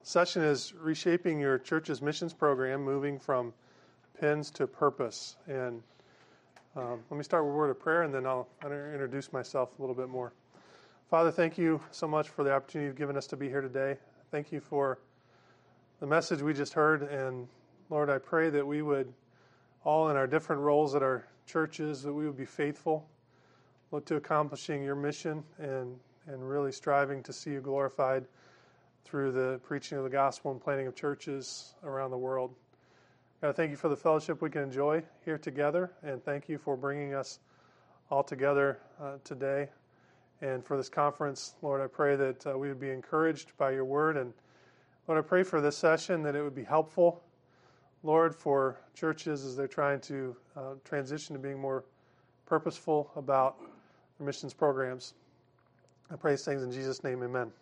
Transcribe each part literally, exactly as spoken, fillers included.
Session is reshaping your church's missions program, moving from pins to purpose. And um, let me start with a word of prayer, and then I'll, I'll introduce myself a little bit more. Father, thank you so much for the opportunity you've given us to be here today. Thank you for the message we just heard. And Lord, I pray that we would, all in our different roles at our churches, that we would be faithful, look to accomplishing your mission, and, and really striving to see you glorified through the preaching of the gospel and planting of churches around the world. God, thank you for the fellowship we can enjoy here together, and thank you for bringing us all together uh, today. And for this conference, Lord, I pray that uh, we would be encouraged by your word. And Lord, I pray for this session that it would be helpful, Lord, for churches as they're trying to uh, transition to being more purposeful about their missions programs. I pray these things in Jesus' name, amen.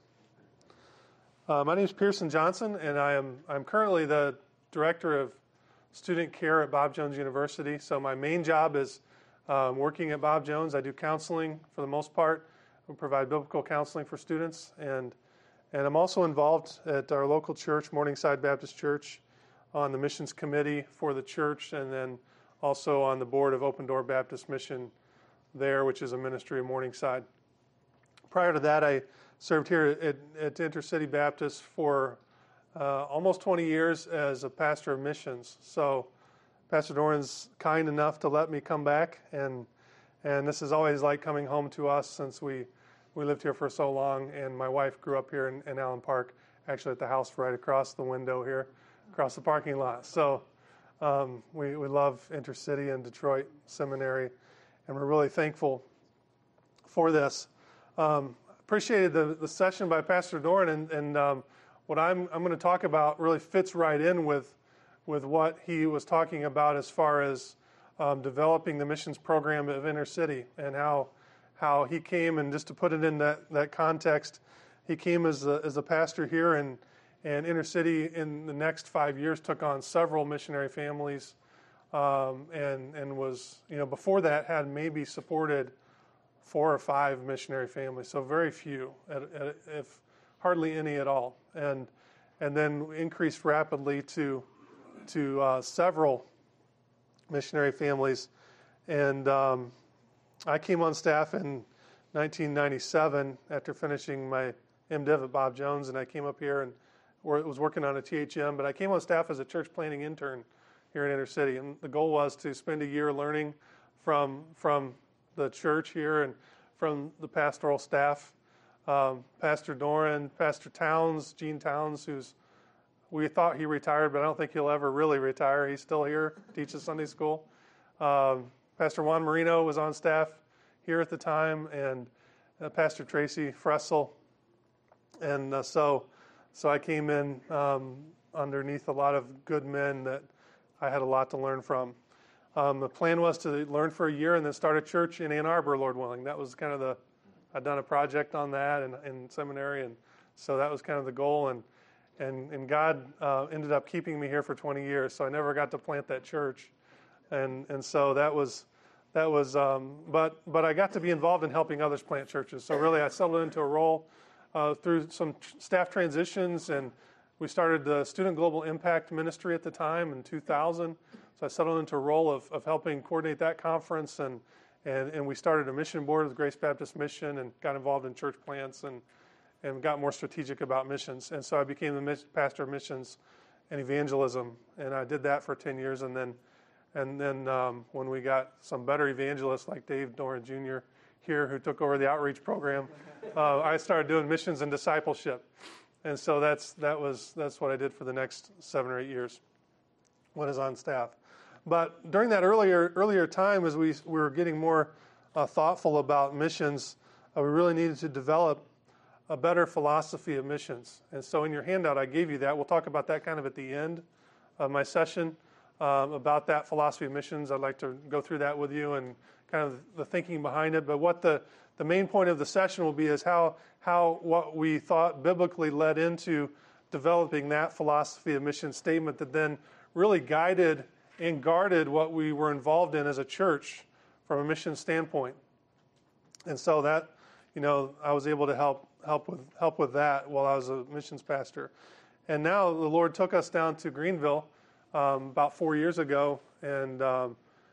Uh, my name is Pearson Johnson, and I am I'm currently the Director of Student Care at Bob Jones University. So my main job is um, working at Bob Jones. I do counseling for the most part. We provide biblical counseling for students, and and I'm also involved at our local church, Morningside Baptist Church, on the missions committee for the church, and then also on the board of Open Door Baptist Mission there, which is a ministry of Morningside. Prior to that, I served here at, at Intercity Baptist for uh, almost twenty years as a pastor of missions. So Pastor Doran's kind enough to let me come back, and and this is always like coming home to us since we, we lived here for so long, and my wife grew up here in, in Allen Park, actually at the house right across the window here, across the parking lot. So um, we, we love Intercity and Detroit Seminary, and we're really thankful for this. Um, appreciated the, the session by Pastor Doran, and, and um, what I'm I'm going to talk about really fits right in with with what he was talking about as far as um, developing the missions program of Intercity, and how how he came, and just to put it in that, that context, he came as a, as a pastor here, and and Intercity in the next five years took on several missionary families, um, and and was you know before that had maybe supported four or five missionary families, so very few, at, at, if hardly any at all, and and then increased rapidly to to uh, several missionary families. And um, I came on staff in nineteen ninety-seven after finishing my MDiv at Bob Jones, and I came up here and was working on a T H M, but I came on staff as a church planting intern here at Intercity, and the goal was to spend a year learning from from the church here and from the pastoral staff, um, Pastor Doran, Pastor Towns, Gene Towns, who's we thought he retired, but I don't think he'll ever really retire. He's still here, teaches Sunday school. Um, Pastor Juan Marino was on staff here at the time, and uh, Pastor Tracy Fressel, and uh, so so I came in um, underneath a lot of good men that I had a lot to learn from. Um, the plan was to learn for a year and then start a church in Ann Arbor, Lord willing. That was kind of the, I'd done a project on that in, in seminary, and so that was kind of the goal. And and and God uh, ended up keeping me here for twenty years, so I never got to plant that church. And and so that was that was. Um, but but I got to be involved in helping others plant churches. So really, I settled into a role uh, through some staff transitions, and we started the Student Global Impact Ministry at the time in two thousand. So I settled into a role of, of helping coordinate that conference, and, and and we started a mission board with Grace Baptist Mission, and got involved in church plants, and and got more strategic about missions. And so I became the pastor of missions and evangelism, and I did that for ten years. And then and then um, when we got some better evangelists like Dave Doran Junior here, who took over the outreach program, uh, I started doing missions and discipleship. And so that's that was that's what I did for the next seven or eight years when I was on staff. But during that earlier earlier time, as we, we were getting more uh, thoughtful about missions, uh, we really needed to develop a better philosophy of missions. And so in your handout, I gave you that. We'll talk about that kind of at the end of my session, um, about that philosophy of missions. I'd like to go through that with you and kind of the thinking behind it. But what the, the main point of the session will be is how how what we thought biblically led into developing that philosophy of mission statement that then really guided and guarded what we were involved in as a church from a mission standpoint. And so that, you know, I was able to help help with help with that while I was a missions pastor. and now the Lord took us down to Greenville um, about four years ago, and um,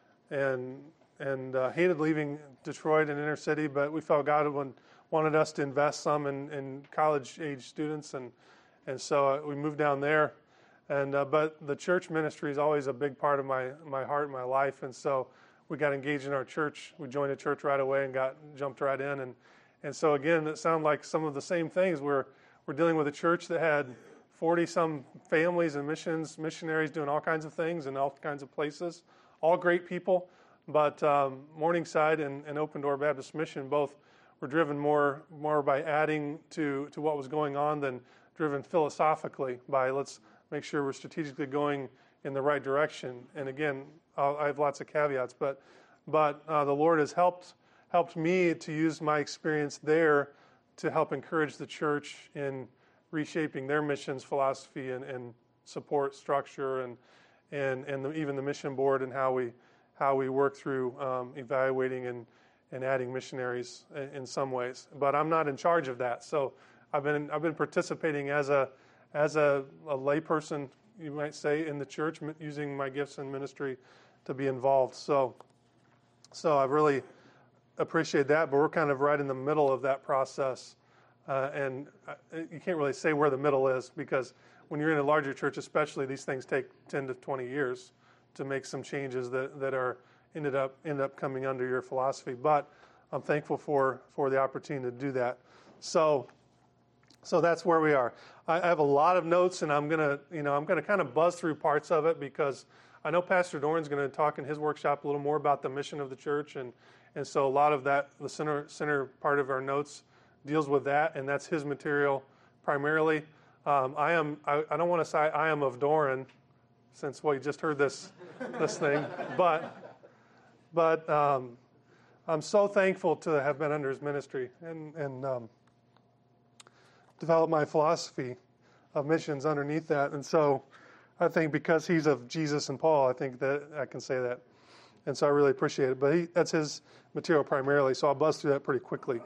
and and uh, hated leaving Detroit and inner city, but we felt God would, wanted us to invest some in, in college-age students, and and so we moved down there. And uh, but the church ministry is always a big part of my my heart and my life, and so we got engaged in our church. We joined a church right away and got jumped right in, and and so again, it sounded like some of the same things. We're we're dealing with a church that had forty some families and missions, missionaries doing all kinds of things in all kinds of places, all great people. But um, Morningside and, and Open Door Baptist Mission both were driven more more by adding to, to what was going on than driven philosophically by let's make sure we're strategically going in the right direction. And again, I'll, I have lots of caveats, but but uh, the Lord has helped helped me to use my experience there to help encourage the church in reshaping their missions philosophy and, and support structure and and and the, even the mission board and how we how we work through um, evaluating and, and adding missionaries in, in some ways. But I'm not in charge of that, so I've been I've been participating as a as a, a layperson, you might say, in the church, using my gifts in ministry to be involved. So so I really appreciate that. But we're kind of right in the middle of that process, uh, and you can't really say where the middle is because when you're in a larger church, especially, these things take ten to twenty years to make some changes that, that are ended up end up coming under your philosophy. But I'm thankful for, for the opportunity to do that. So so that's where we are. I, I have a lot of notes, and I'm gonna you know I'm gonna kind of buzz through parts of it because I know Pastor Doran's going to talk in his workshop a little more about the mission of the church, and and so a lot of that, the center center part of our notes deals with that, and that's his material primarily. Um, I am I, I don't want to say I am of Doran, since well you just heard this this thing, but but um, I'm so thankful to have been under his ministry and and um, develop my philosophy of missions underneath that. And so I think because he's of Jesus and Paul, I think that I can say that, and so I really appreciate it. But he, that's his material primarily, so I'll buzz through that pretty quickly.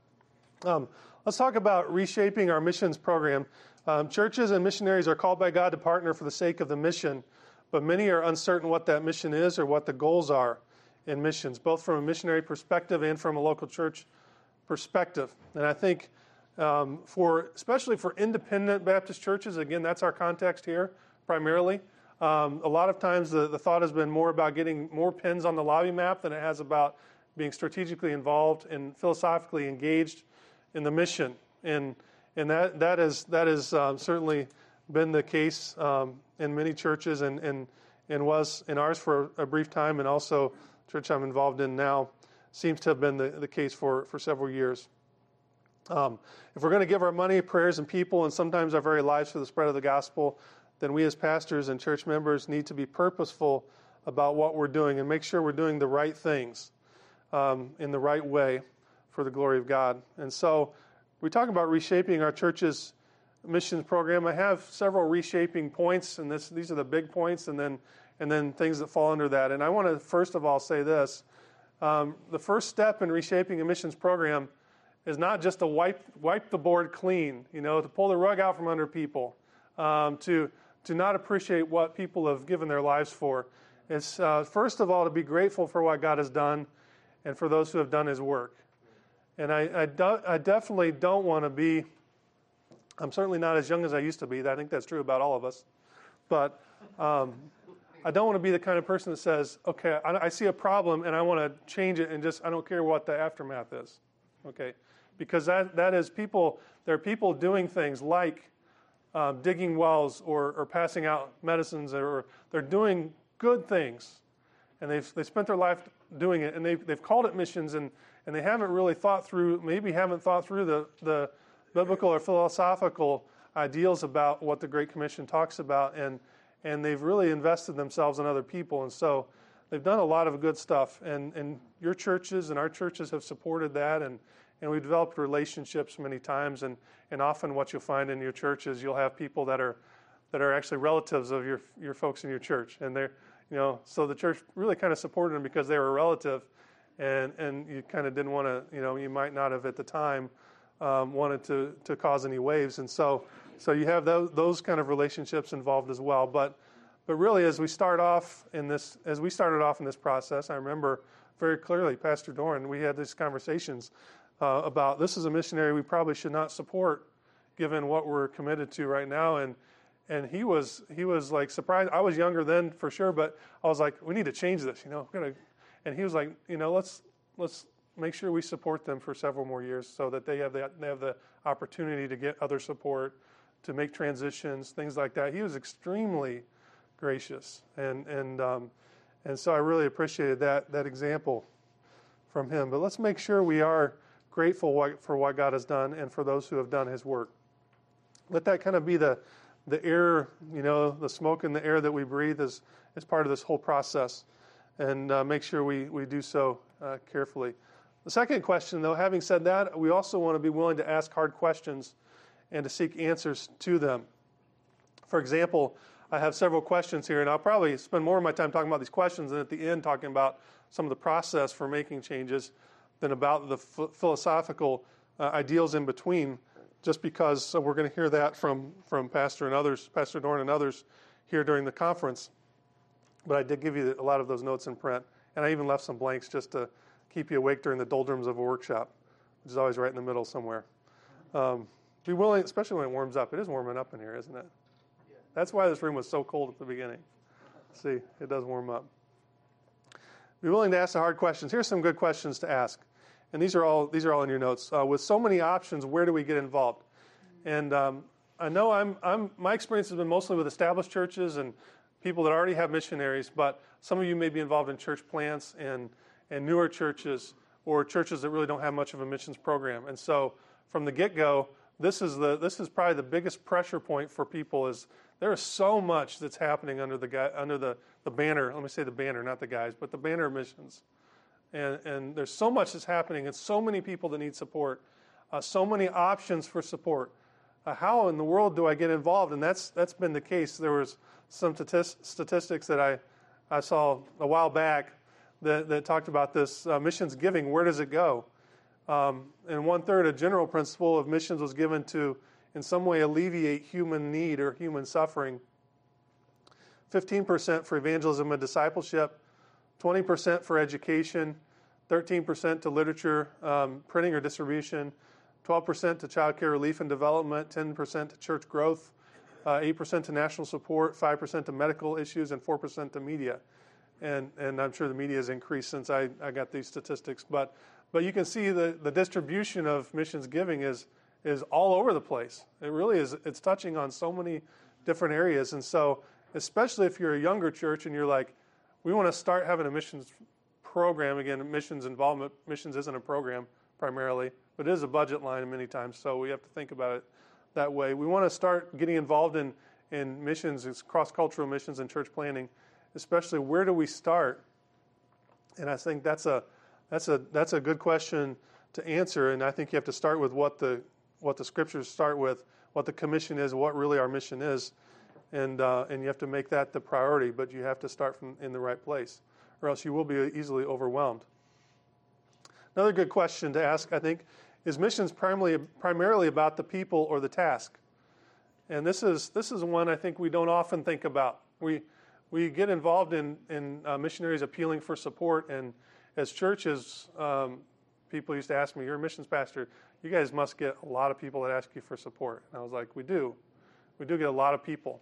Um, let's talk about reshaping our missions program. Um, churches and missionaries are called by God to partner for the sake of the mission, but many are uncertain what that mission is or what the goals are in missions, both from a missionary perspective and from a local church perspective. And I think um, for especially for independent Baptist churches, again, that's our context here primarily. Um, a lot of times the, the thought has been more about getting more pins on the lobby map than it has about being strategically involved and philosophically engaged in the mission. And And that that is that has um, certainly been the case um, in many churches, and, and and was in ours for a brief time, and also church I'm involved in now seems to have been the, the case for, for several years. Um, if we're going to give our money, prayers, and people, and sometimes our very lives for the spread of the gospel, then we as pastors and church members need to be purposeful about what we're doing and make sure we're doing the right things um, in the right way for the glory of God. And so we talk about reshaping our church's missions program. I have several reshaping points, and this, these are the big points, and then and then things that fall under that. And I want to first of all say this: um, the first step in reshaping a missions program is not just to wipe wipe the board clean, you know, to pull the rug out from under people, um, to to not appreciate what people have given their lives for. It's uh, first of all to be grateful for what God has done, and for those who have done His work. And I, I, do, I definitely don't want to be, I'm certainly not as young as I used to be. I think that's true about all of us. But um, I don't want to be the kind of person that says, okay, I, I see a problem and I want to change it and just, I don't care what the aftermath is. Okay? Because that, that is people, there are people doing things like uh, digging wells or, or passing out medicines, or they're doing good things. And they've they spent their life doing it, and they've, they've called it missions, and And they haven't really thought through, maybe haven't thought through the, the biblical or philosophical ideals about what the Great Commission talks about, and and they've really invested themselves in other people. And so they've done a lot of good stuff. And, and your churches and our churches have supported that, and, and we've developed relationships many times. And, and often what you'll find in your church is you'll have people that are that are actually relatives of your your folks in your church. And they're, you know, so the church really kind of supported them because they were a relative. And and you kind of didn't want to, you know, you might not have at the time um, wanted to, to cause any waves. And so so you have those those kind of relationships involved as well. But but really, as we start off in this, as we started off in this process, I remember very clearly, Pastor Doran, we had these conversations uh, about this is a missionary we probably should not support, given what we're committed to right now. And and he was he was like surprised. I was younger then for sure, but I was like, we need to change this, you know. We're gonna, and he was like, you know, let's let's make sure we support them for several more years so that they have the they have the opportunity to get other support, to make transitions, things like that. He was extremely gracious, and and um, and so I really appreciated that that example from him. But let's make sure we are grateful for what God has done and for those who have done His work. Let that kind of be the the air, you know, the smoke and the air that we breathe is is part of this whole process, and uh, make sure we we do so uh, carefully. The second question, though, having said that, we also want to be willing to ask hard questions and to seek answers to them. For example, I have several questions here, and I'll probably spend more of my time talking about these questions and at the end talking about some of the process for making changes than about the f- philosophical uh, ideals in between, just because so we're going to hear that from, from Pastor and others, Pastor Doran and others here during the conference. But I did give you a lot of those notes in print, and I even left some blanks just to keep you awake during the doldrums of a workshop, which is always right in the middle somewhere. Um, be willing, especially when it warms up. It is warming up in here, isn't it? Yeah. That's why this room was so cold at the beginning. See, it does warm up. Be willing to ask the hard questions. Here's some good questions to ask, and these are all these are all in your notes. Uh, with so many options, where do we get involved? And um, I know I'm I'm my experience has been mostly with established churches and people that already have missionaries, but some of you may be involved in church plants and and newer churches or churches that really don't have much of a missions program. And so from the get-go, this is the this is probably the biggest pressure point for people is there is so much that's happening under the guy, under the, the banner. Let me say the banner, not the guys, but the banner of missions. And and there's so much that's happening and so many people that need support, uh, so many options for support. Uh, how in the world do I get involved? And that's that's been the case. There was some statistics that I, I saw a while back That, that talked about this uh, missions giving. Where does it go? Um, and one third, a general principle of missions was given to, in some way, alleviate human need or human suffering. fifteen percent for evangelism and discipleship, twenty percent for education, thirteen percent to literature, um, printing or distribution, twelve percent to child care relief and development, ten percent to church growth, uh, eight percent to national support, five percent to medical issues, and four percent to media. And and I'm sure the media has increased since I, I got these statistics. But but you can see the, the distribution of missions giving is is all over the place. It really is. It's touching on so many different areas. And so especially if you're a younger church and you're like, we want to start having a missions program. Again, missions involvement. Missions isn't a program primarily, but it is a budget line many times. So we have to think about it that way. We want to start getting involved in, in missions, it's cross-cultural missions and church planning. Especially, where do we start? And I think that's a that's a that's a good question to answer. And I think you have to start with what the what the scriptures start with, what the commission is, what really our mission is, and uh, and you have to make that the priority. But you have to start from in the right place, or else you will be easily overwhelmed. Another good question to ask, I think, is missions primarily primarily about the people or the task? And this is this is one I think we don't often think about. We We get involved in, in uh, missionaries appealing for support, and as churches, um, people used to ask me, you're a missions pastor, you guys must get a lot of people that ask you for support. And I was like, we do. We do get a lot of people,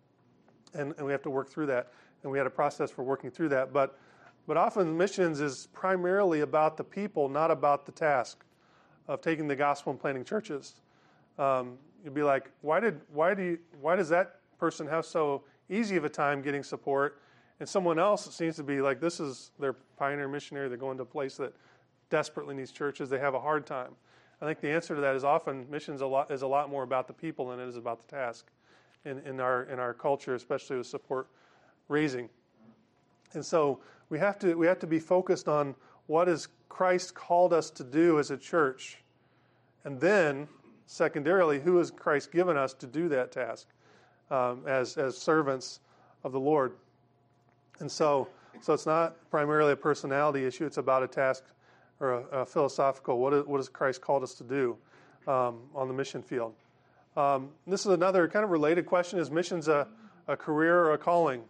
and, and we have to work through that, and we had a process for working through that. But but often missions is primarily about the people, not about the task of taking the gospel and planting churches. Um, you'd be like, why did why do you, why does that person have so easy of a time getting support, and someone else seems to be like, this is their pioneer missionary, they're going to a place that desperately needs churches, they have a hard time. I think the answer to that is often missions a lot, is a lot more about the people than it is about the task in, in our in our culture, especially with support raising. And so we have to we have to be focused on what has Christ called us to do as a church, and then secondarily, who has Christ given us to do that task? Um, as as servants of the Lord. And so so it's not primarily a personality issue, it's about a task or a, a philosophical, what, is, what has Christ called us to do um, on the mission field. Um, this is another kind of related question. Is missions a, a career or a calling?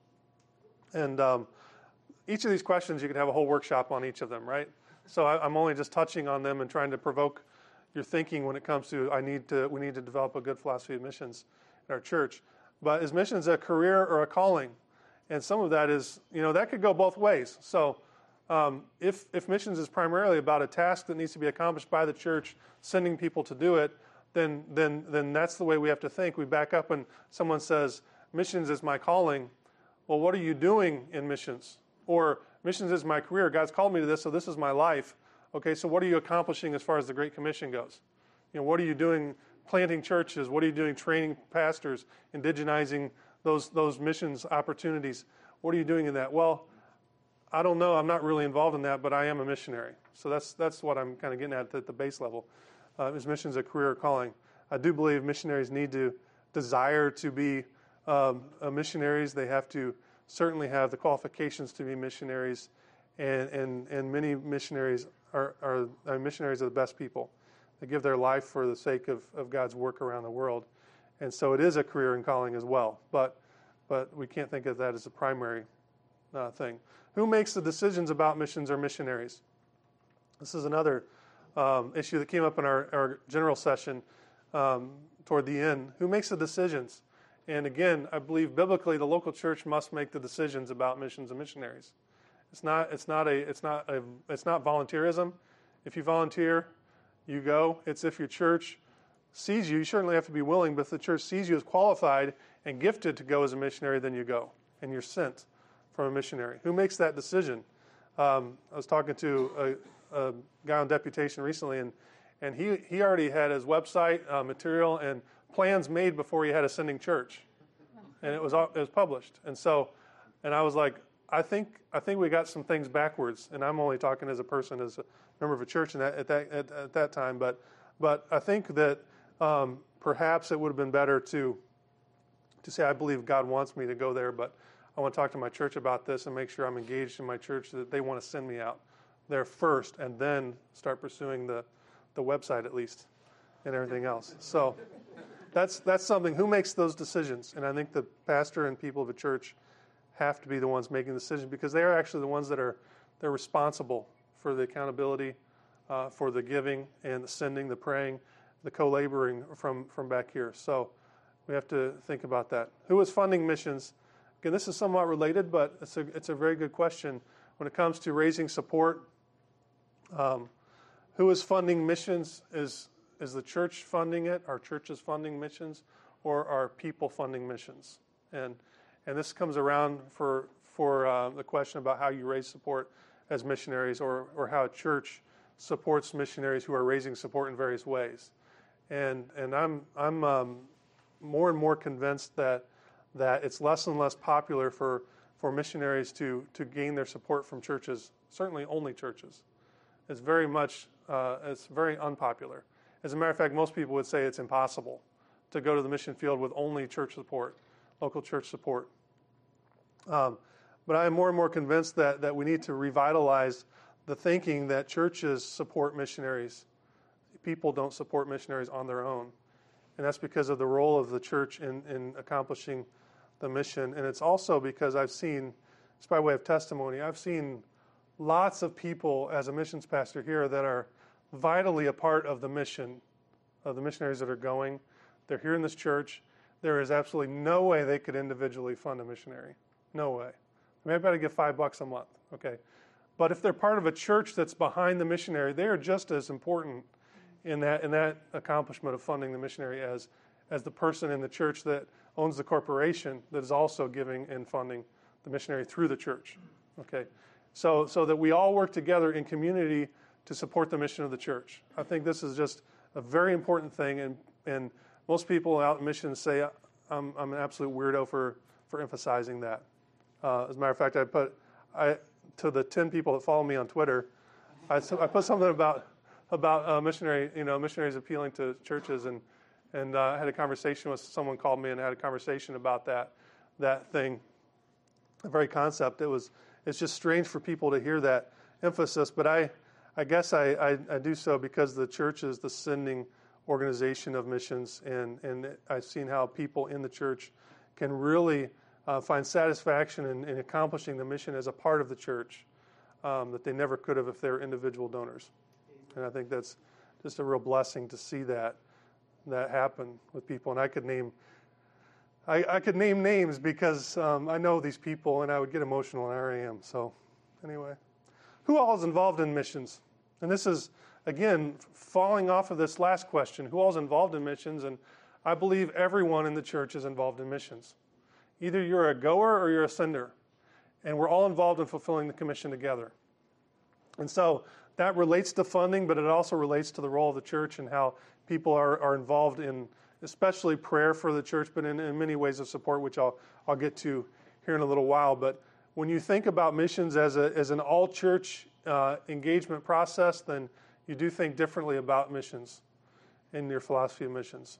And um, each of these questions, you could have a whole workshop on each of them, right? So I, I'm only just touching on them and trying to provoke your thinking when it comes to I need to we need to develop a good philosophy of missions in our church. But is missions a career or a calling? And some of that is, you know, that could go both ways. So um, if if missions is primarily about a task that needs to be accomplished by the church, sending people to do it, then then then that's the way we have to think. We back up when someone says, missions is my calling. Well, what are you doing in missions? Or missions is my career. God's called me to this, so this is my life. Okay, so what are you accomplishing as far as the Great Commission goes? You know, what are you doing planting churches? What are you doing training pastors, indigenizing those those missions opportunities? What are you doing in that? Well, I don't know. I'm not really involved in that, but I am a missionary. So that's that's what I'm kind of getting at at the base level. Uh, is missions a career or calling? I do believe missionaries need to desire to be um, uh, missionaries. They have to certainly have the qualifications to be missionaries, and and, and many missionaries are, are, are missionaries are the best people. They give their life for the sake of, of God's work around the world. And so it is a career and calling as well. But but we can't think of that as a primary uh, thing. Who makes the decisions about missions or missionaries? This is another um, issue that came up in our, our general session um, toward the end. Who makes the decisions? And again, I believe biblically the local church must make the decisions about missions and missionaries. It's not it's not a it's not a it's not volunteerism. If you volunteer, you go. It's if your church sees you, you certainly have to be willing, but if the church sees you as qualified and gifted to go as a missionary, then you go, and you're sent from a missionary. Who makes that decision? Um, I was talking to a, a guy on deputation recently, and, and he, he already had his website uh, material and plans made before he had a sending church, and it was it was published. And so, and I was like, I think I think we got some things backwards, and I'm only talking as a person, as a member of a church in that, at that at, at that time, but but I think that um, perhaps it would have been better to to say, I believe God wants me to go there, but I want to talk to my church about this and make sure I'm engaged in my church, that they want to send me out there first, and then start pursuing the the website at least and everything else. So that's that's something. Who makes those decisions? And I think the pastor and people of a church have to be the ones making the decision, because they are actually the ones that are they're responsible for the accountability, uh, for the giving and the sending, the praying, the co-laboring from, from back here. So we have to think about that. Who is funding missions? Again, this is somewhat related, but it's a it's a very good question when it comes to raising support. Um, who is funding missions? Is is the church funding it? Are churches funding missions, or are people funding missions? And And this comes around for for uh, the question about how you raise support as missionaries, or or how a church supports missionaries who are raising support in various ways. And and I'm I'm um, more and more convinced that that it's less and less popular for for missionaries to to gain their support from churches. Certainly, only churches. It's very much uh, it's very unpopular. As a matter of fact, most people would say it's impossible to go to the mission field with only church support, local church support. Um, but I am more and more convinced that, that we need to revitalize the thinking that churches support missionaries. People don't support missionaries on their own. And that's because of the role of the church in, in accomplishing the mission. And it's also because I've seen, just by way of testimony, I've seen lots of people as a missions pastor here that are vitally a part of the mission, of the missionaries that are going. They're here in this church. There is absolutely no way they could individually fund a missionary. No way. I mean, I've got to give five bucks a month, okay? But if they're part of a church that's behind the missionary, they are just as important in that in that accomplishment of funding the missionary as as the person in the church that owns the corporation that is also giving and funding the missionary through the church, okay? So so that we all work together in community to support the mission of the church. I think this is just a very important thing, and and most people out in missions say I'm I'm an absolute weirdo for for emphasizing that. Uh, as a matter of fact, I put I to the ten people that follow me on Twitter, I, I put something about about uh, missionary, you know, missionaries appealing to churches, and and uh, I had a conversation with someone called me and had a conversation about that that thing, the very concept. It was it's just strange for people to hear that emphasis, but I I guess I I, I do so because the church is the sending organization of missions, and, and I've seen how people in the church can really uh, find satisfaction in, in accomplishing the mission as a part of the church um, that they never could have if they were individual donors. And I think that's just a real blessing to see that that happen with people. And I could name I, I could name names because um, I know these people, and I would get emotional, and I already am. So anyway, who all is involved in missions? And this is, again, falling off of this last question, who all is involved in missions? And I believe everyone in the church is involved in missions. Either you're a goer or you're a sender. And we're all involved in fulfilling the commission together. And so that relates to funding, but it also relates to the role of the church and how people are, are involved in especially prayer for the church, but in, in many ways of support, which I'll I'll get to here in a little while. But when you think about missions as a as an all-church uh, engagement process, then you do think differently about missions in your philosophy of missions.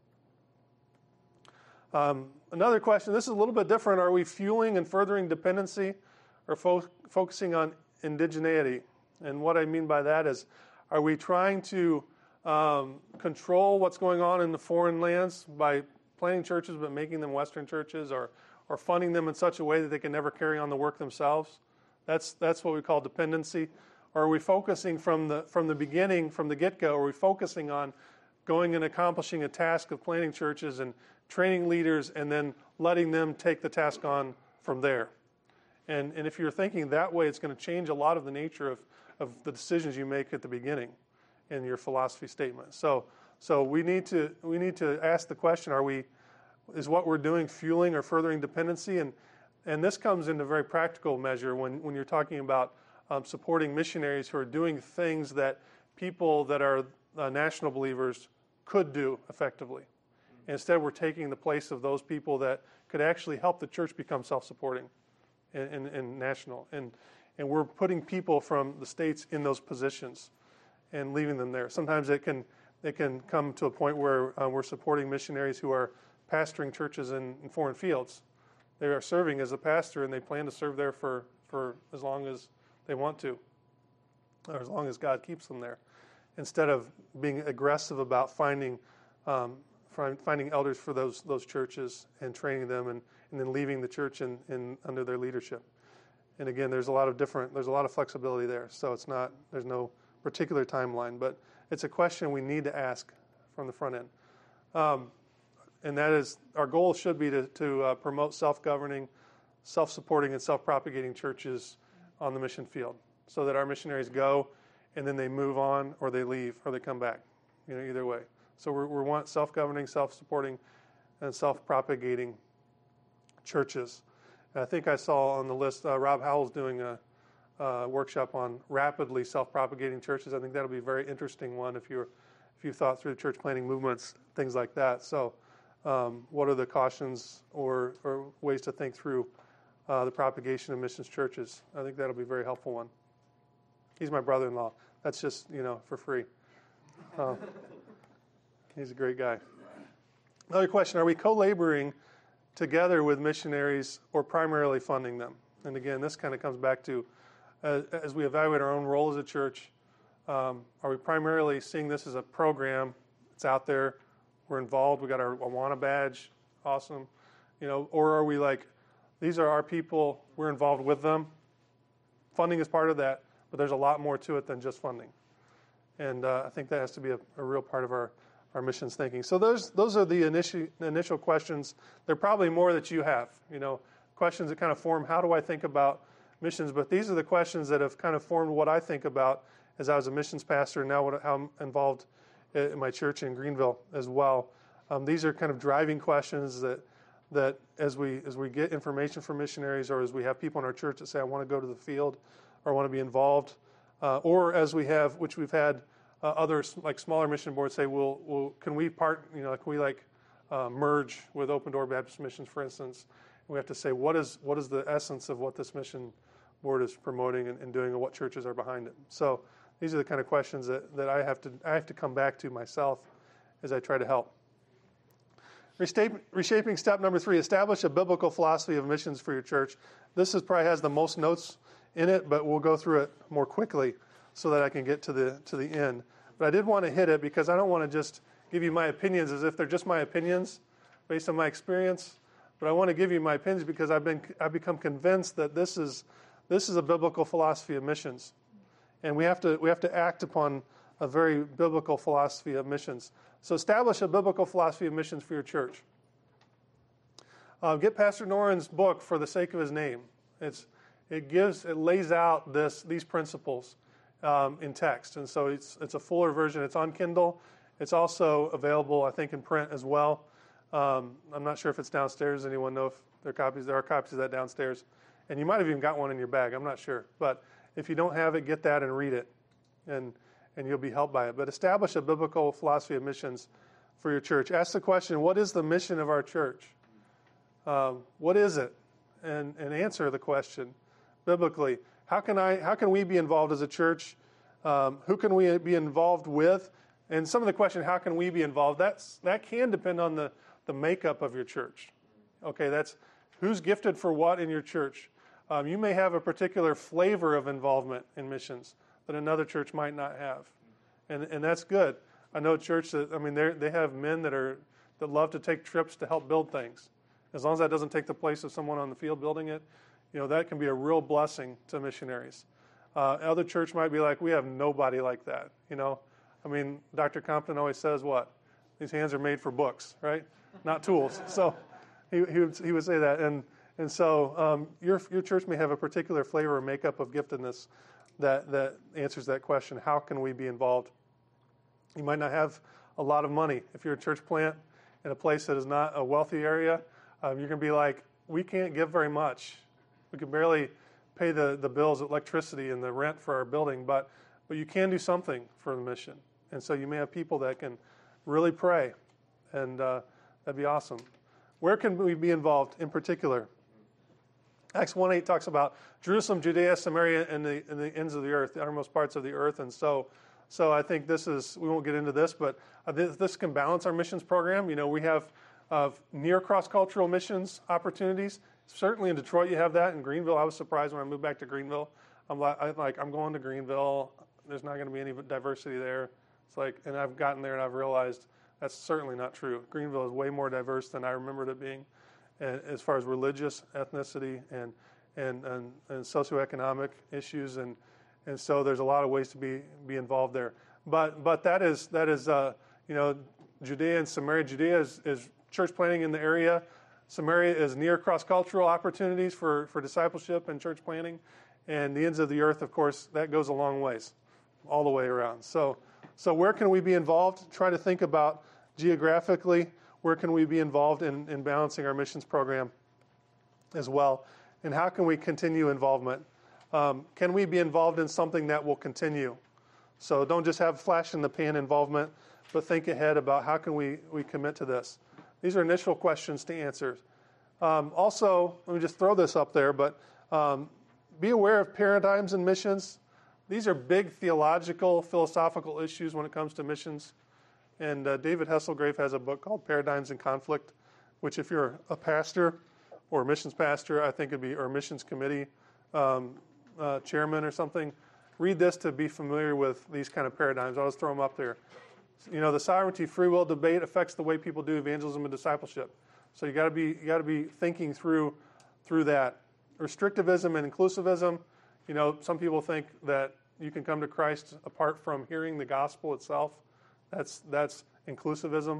Um, another question, this is a little bit different. Are we fueling and furthering dependency or fo- focusing on indigeneity? And what I mean by that is, are we trying to um, control what's going on in the foreign lands by planting churches but making them Western churches, or, or funding them in such a way that they can never carry on the work themselves? That's that's what we call dependency. Or are we focusing from the from the beginning, from the get-go, are we focusing on going and accomplishing a task of planting churches and training leaders and then letting them take the task on from there? And and if you're thinking that way, it's going to change a lot of the nature of, of the decisions you make at the beginning in your philosophy statement. So so we need to we need to ask the question, are we is what we're doing fueling or furthering dependency? And and this comes into very practical measure when, when you're talking about um, supporting missionaries who are doing things that people that are uh, national believers could do effectively. Instead, we're taking the place of those people that could actually help the church become self-supporting and, and, and national. And and we're putting people from the states in those positions and leaving them there. Sometimes it can it can come to a point where uh, we're supporting missionaries who are pastoring churches in, in foreign fields. They are serving as a pastor, and they plan to serve there for, for as long as they want to, or as long as God keeps them there, instead of being aggressive about finding um, finding elders for those those churches and training them, and, and then leaving the church in, in under their leadership. And again, there's a lot of different, there's a lot of flexibility there. So it's not, there's no particular timeline, but it's a question we need to ask from the front end. Um, and that is, our goal should be to, to uh, promote self-governing, self-supporting, and self-propagating churches on the mission field, so that our missionaries go and then they move on, or they leave, or they come back, you know, either way. So we we want self-governing, self-supporting, and self-propagating churches. And I think I saw on the list, uh, Rob Howell's doing a, a workshop on rapidly self-propagating churches. I think that'll be a very interesting one if you're if you thought through church planting movements, things like that. So um, what are the cautions or, or ways to think through uh, the propagation of missions churches? I think that'll be a very helpful one. He's my brother-in-law. That's just, you know, for free. Um, he's a great guy. Another question, are we co-laboring together with missionaries or primarily funding them? And again, this kind of comes back to, uh, as we evaluate our own role as a church, um, are we primarily seeing this as a program? It's out there. We're involved. We got our Awana badge. Awesome. You know, or are we like, these are our people. We're involved with them. Funding is part of that, but there's a lot more to it than just funding. And uh, I think that has to be a, a real part of our, our missions thinking. So those those are the initial initial questions. There are probably more that you have, you know, questions that kind of form how do I think about missions. But these are the questions that have kind of formed what I think about as I was a missions pastor, and now what, how I'm involved in my church in Greenville as well. Um, these are kind of driving questions that that as we as we get information from missionaries, or as we have people in our church that say, I want to go to the field, or I want to be involved, uh, or as we have, which we've had uh, others like smaller mission boards say, well, well, can we part, you know, can we like uh, merge with Open Door Baptist Missions, for instance? And we have to say, what is what is the essence of what this mission board is promoting and, and doing, and what churches are behind it? So these are the kind of questions that, that I have to I have to come back to myself as I try to help. Reshaping, reshaping step number three, establish a biblical philosophy of missions for your church. This is probably has the most notes in it, but we'll go through it more quickly so that I can get to the to the end. But I did want to hit it because I don't want to just give you my opinions as if they're just my opinions based on my experience, but I want to give you my opinions because I've been I've become convinced that this is this is a biblical philosophy of missions, and we have to we have to act upon a very biblical philosophy of missions. So establish a biblical philosophy of missions for your church. Uh, get Pastor Noren's book, For the Sake of His Name. It's it gives it lays out this these principles um, in text, and so it's it's a fuller version. It's on Kindle. It's also available, I think, in print as well. Um, I'm not sure if it's downstairs. Anyone know if there are copies? There are copies of that downstairs, and you might have even got one in your bag. I'm not sure, but if you don't have it, get that and read it, and and you'll be helped by it. But establish a biblical philosophy of missions for your church. Ask the question: what is the mission of our church? Um, what is it? And and answer the question biblically. How can I? How can we be involved as a church? Um, who can we be involved with? And some of the question: how can we be involved? That's that can depend on the the makeup of your church. Okay, that's who's gifted for what in your church. Um, you may have a particular flavor of involvement in missions that another church might not have, and and that's good. I know a church that I mean they they have men that are that love to take trips to help build things. As long as that doesn't take the place of someone on the field building it, you know, that can be a real blessing to missionaries. Uh, other church might be like, we have nobody like that, you know. I mean, Doctor Compton always says what? These hands are made for books, right? Not tools. So he he would, he would say that. And and so um, your your church may have a particular flavor or makeup of giftedness that, that answers that question. How can we be involved? You might not have a lot of money. If you're a church plant in a place that is not a wealthy area, um, you're going to be like, we can't give very much. We can barely pay the, the bills, electricity, and the rent for our building, but but you can do something for the mission. And so you may have people that can really pray, and uh, that'd be awesome. Where can we be involved in particular? Acts one eight talks about Jerusalem, Judea, Samaria, and the, and the ends of the earth, the uttermost parts of the earth. And so so I think this is, we won't get into this, but this, this can balance our missions program. You know, we have uh, near cross-cultural missions opportunities. Certainly in Detroit you have that. In Greenville, I was surprised when I moved back to Greenville. I'm like, I'm, like, I'm going to Greenville. There's not going to be any diversity there. It's like, and I've gotten there and I've realized that's certainly not true. Greenville is way more diverse than I remembered it being, and as far as religious, ethnicity, and and and, and socioeconomic issues, and and so there's a lot of ways to be be involved there. But but that is that is uh, you know, Judea and Samaria. Judea is, is church planting in the area. Samaria is near cross-cultural opportunities for, for discipleship and church planting. And the ends of the earth, of course, that goes a long ways, all the way around. So so where can we be involved? Try to think about geographically, where can we be involved in, in balancing our missions program as well? And how can we continue involvement? Um, can we be involved in something that will continue? So don't just have flash-in-the-pan involvement, but think ahead about how can we, we commit to this. These are initial questions to answer. Um, also, let me just throw this up there, but um, be aware of paradigms in missions. These are big theological, philosophical issues when it comes to missions. And uh, David Hesselgrave has a book called Paradigms in Conflict, which if you're a pastor or a missions pastor, I think it'd be, or a missions committee um, uh, chairman or something, read this to be familiar with these kind of paradigms. I'll just throw them up there. You know, the sovereignty free will debate affects the way people do evangelism and discipleship. So you got to be you got to be thinking through through that. Restrictivism and inclusivism. You know, some people think that you can come to Christ apart from hearing the gospel itself. That's that's inclusivism.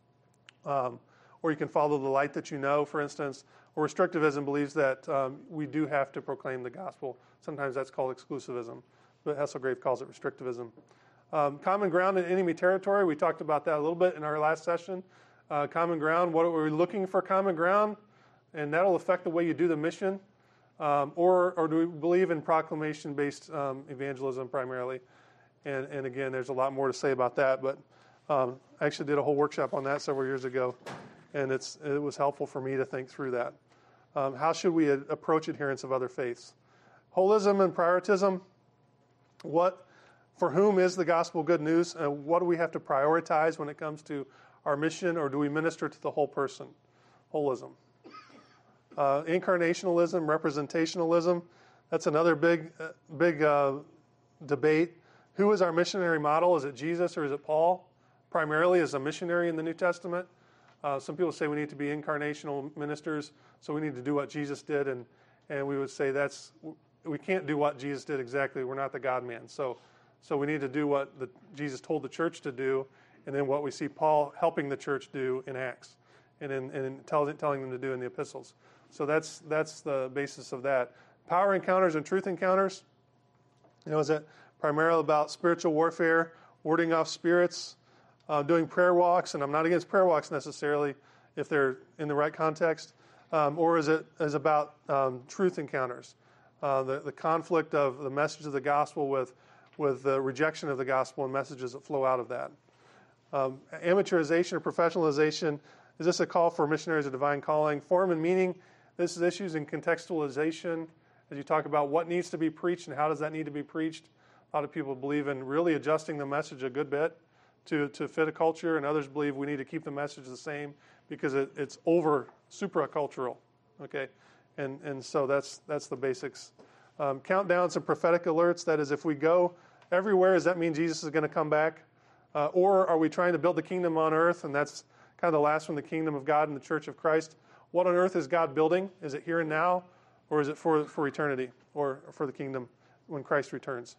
Um, or you can follow the light that you know, for instance. Or restrictivism believes that um, we do have to proclaim the gospel. Sometimes that's called exclusivism, but Hesselgrave calls it restrictivism. Um, common ground in enemy territory, we talked about that a little bit in our last session. Uh, common ground, what are we looking for common ground? And that'll affect the way you do the mission. Um, or, or do we believe in proclamation-based um, evangelism primarily? And, and again, there's a lot more to say about that, but um, I actually did a whole workshop on that several years ago, and it's it was helpful for me to think through that. Um, how should we ad- approach adherence of other faiths? Holism and prioritism, what... For whom is the gospel good news? And what do we have to prioritize when it comes to our mission, or do we minister to the whole person? Holism. Uh, incarnationalism, representationalism. That's another big, uh, big uh, debate. Who is our missionary model? Is it Jesus or is it Paul? primarily as a missionary in the New Testament. Uh, some people say we need to be incarnational ministers, so we need to do what Jesus did, and, and we would say that's we can't do what Jesus did exactly. We're not the God-man. So, so we need to do what the, Jesus told the church to do, and then what we see Paul helping the church do in Acts, and in, and in tell, telling them to do in the epistles. So that's that's the basis of that. Power encounters and truth encounters. You know, is it primarily about spiritual warfare, warding off spirits, uh, doing prayer walks? And I'm not against prayer walks necessarily if they're in the right context. Um, or is it is about um, truth encounters, uh, the the conflict of the message of the gospel with with the rejection of the gospel and messages that flow out of that. Um, amateurization or professionalization. Is this a call for missionaries of divine calling? Form and meaning. This is issues in contextualization. As you talk about what needs to be preached and how does that need to be preached. A lot of people believe in really adjusting the message a good bit to, to fit a culture, and others believe we need to keep the message the same because it, it's over supracultural. Okay, and and so that's that's the basics. Um, countdowns and prophetic alerts. That is, if we go everywhere, does that mean Jesus is going to come back, uh, or are we trying to build the kingdom on earth? And that's kind of the last one, the kingdom of God and the Church of Christ. What on earth is God building? Is it here and now, or is it for for eternity, or for the kingdom when Christ returns?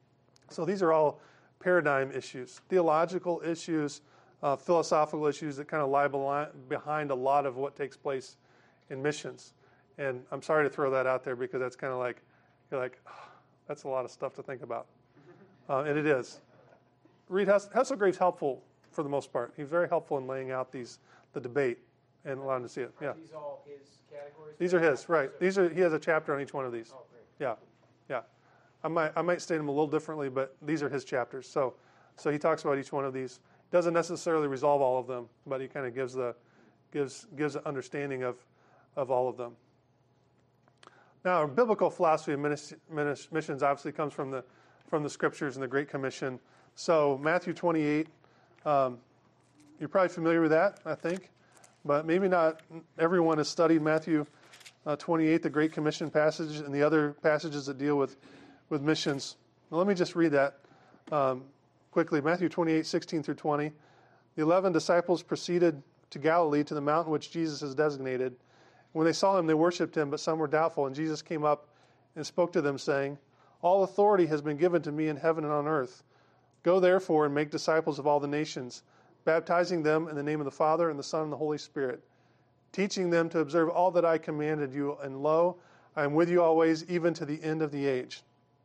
So these are all paradigm issues, theological issues, uh, philosophical issues that kind of lie behind a lot of what takes place in missions. And I'm sorry to throw that out there because that's kind of like, you're like, oh, that's a lot of stuff to think about. Uh, and it is. Reed Hess- Hesselgrave's helpful for the most part. He's very helpful in laying out these the debate and allowing to see it. Yeah. Are these all his categories? These are his, right. These are he has a chapter on each one of these. Oh, great. Yeah. Yeah. I might I might state them a little differently, but these are his chapters. So so he talks about each one of these. Doesn't necessarily resolve all of them, but he kind of gives the gives gives an understanding of of all of them. Now, our biblical philosophy of missions obviously comes from the from the scriptures and the Great Commission. So Matthew twenty-eight, um, you're probably familiar with that, I think, but maybe not everyone has studied Matthew uh, twenty-eight, the Great Commission passage, and the other passages that deal with, with missions. Now, let me just read that um, quickly. Matthew twenty-eight, sixteen through twenty. The eleven disciples proceeded to Galilee, to the mountain which Jesus has designated. When they saw him, they worshipped him, but some were doubtful. And Jesus came up and spoke to them, saying, "All authority has been given to me in heaven and on earth. Go therefore and make disciples of all the nations, baptizing them in the name of the Father and the Son and the Holy Spirit, teaching them to observe all that I commanded you. And lo, I am with you always, even to the end of the age."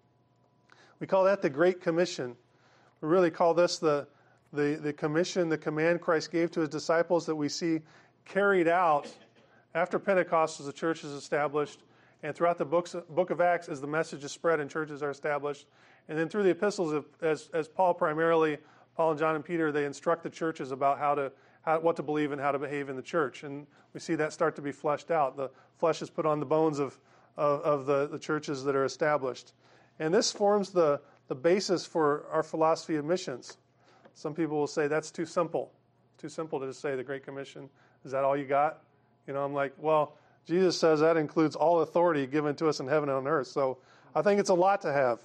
We call that the Great Commission. We really call this the, the, the commission, the command Christ gave to his disciples that we see carried out after Pentecost as the church is established, and throughout the books, book of Acts as the message is spread and churches are established. And then through the epistles, as, as Paul primarily, Paul and John and Peter, they instruct the churches about how to how, what to believe and how to behave in the church. And we see that start to be fleshed out. The flesh is put on the bones of, of, of the, the churches that are established. And this forms the, the basis for our philosophy of missions. Some people will say that's too simple. Too simple to just say the Great Commission. Is that all you got? You know, I'm like, well, Jesus says that includes all authority given to us in heaven and on earth. So I think it's a lot to have.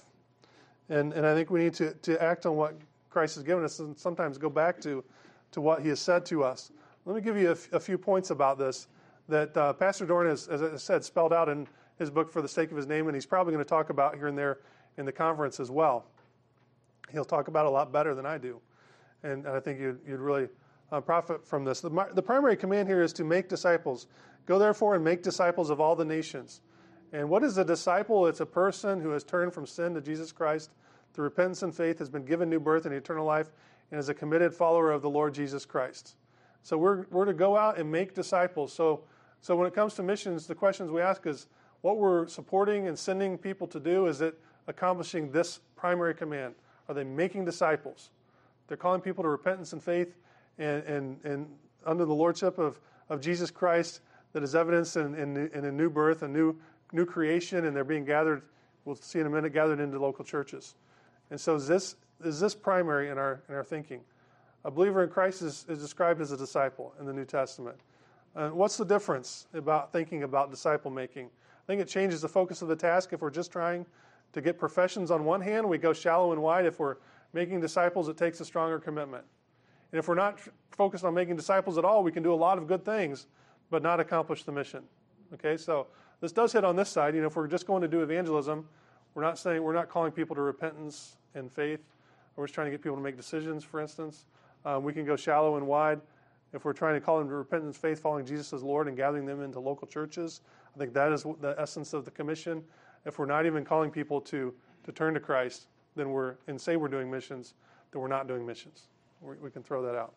And and I think we need to, to act on what Christ has given us and sometimes go back to, to what he has said to us. Let me give you a, f- a few points about this that uh, Pastor Dorn has, as I said, spelled out in his book For the Sake of His Name, and he's probably going to talk about here and there in the conference as well. He'll talk about it a lot better than I do. And, and I think you'd, you'd really uh, profit from this. The, the primary command here is to make disciples. Go therefore and make disciples of all the nations. And what is a disciple? It's a person who has turned from sin to Jesus Christ through repentance and faith, has been given new birth and eternal life, and is a committed follower of the Lord Jesus Christ. So we're we're to go out and make disciples. So so when it comes to missions, the questions we ask is, what we're supporting and sending people to do, is it accomplishing this primary command? Are they making disciples? They're calling people to repentance and faith and and, and under the lordship of, of Jesus Christ that is evidenced in, in, in a new birth, a new new creation, and they're being gathered, we'll see in a minute, gathered into local churches. And so is this is this primary in our in our thinking? A believer in Christ is, is described as a disciple in the New Testament. And what's the difference about thinking about disciple making? I think it changes the focus of the task. If we're just trying to get professions on one hand, we go shallow and wide. If we're making disciples, it takes a stronger commitment. And if we're not f- focused on making disciples at all, we can do a lot of good things, but not accomplish the mission. Okay, so this does hit on this side. You know, if we're just going to do evangelism, we're not saying we're not calling people to repentance and faith. We're just trying to get people to make decisions, for instance. Um, we can go shallow and wide. If we're trying to call them to repentance, faith, following Jesus as Lord and gathering them into local churches, I think that is the essence of the commission. If we're not even calling people to, to turn to Christ, then we're and say we're doing missions, then we're not doing missions. We, we can throw that out.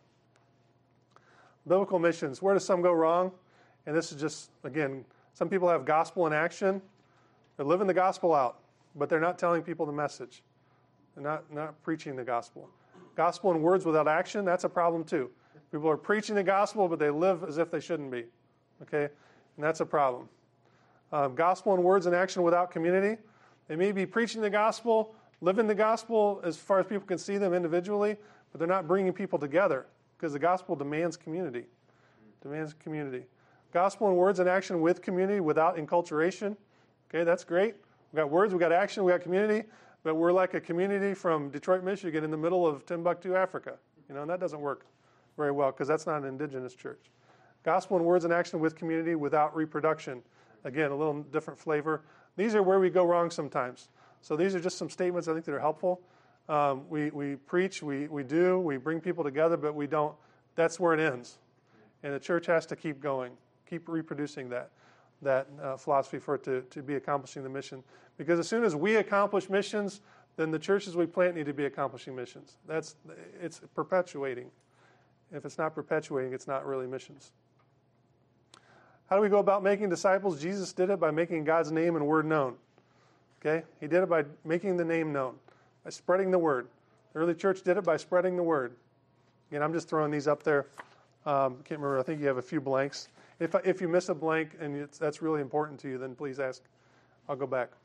Biblical missions. Where does some go wrong? And this is just, again, some people have gospel in action. They're living the gospel out, but they're not telling people the message. They're not, not preaching the gospel. Gospel in words without action, that's a problem too. People are preaching the gospel, but they live as if they shouldn't be. Okay? And that's a problem. Um, gospel in words and action without community. They may be preaching the gospel, living the gospel as far as people can see them individually, but they're not bringing people together because the gospel demands community. Demands community. Gospel in words and action with community without enculturation. Okay, that's great. We got words, we got action, we got community, but we're like a community from Detroit, Michigan in the middle of Timbuktu, Africa. You know, and that doesn't work very well because that's not an indigenous church. Gospel in words and action with community without reproduction. Again, a little different flavor. These are where we go wrong sometimes. So these are just some statements I think that are helpful. Um, we, we preach, we, we do, we bring people together, but we don't, that's where it ends. And the church has to keep going, keep reproducing that, that uh, philosophy for it to, to be accomplishing the mission. Because as soon as we accomplish missions, then the churches we plant need to be accomplishing missions. That's, it's perpetuating. If it's not perpetuating, it's not really missions. How do we go about making disciples? Jesus did it by making God's name and word known. Okay? He did it by making the name known, by spreading the word. The early church did it by spreading the word. Again, I'm just throwing these up there. Um, can't remember. I think you have a few blanks. If if you miss a blank and it's, that's really important to you, then please ask. I'll go back.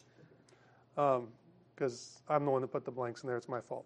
Because um, I'm the one that put the blanks in there. It's my fault.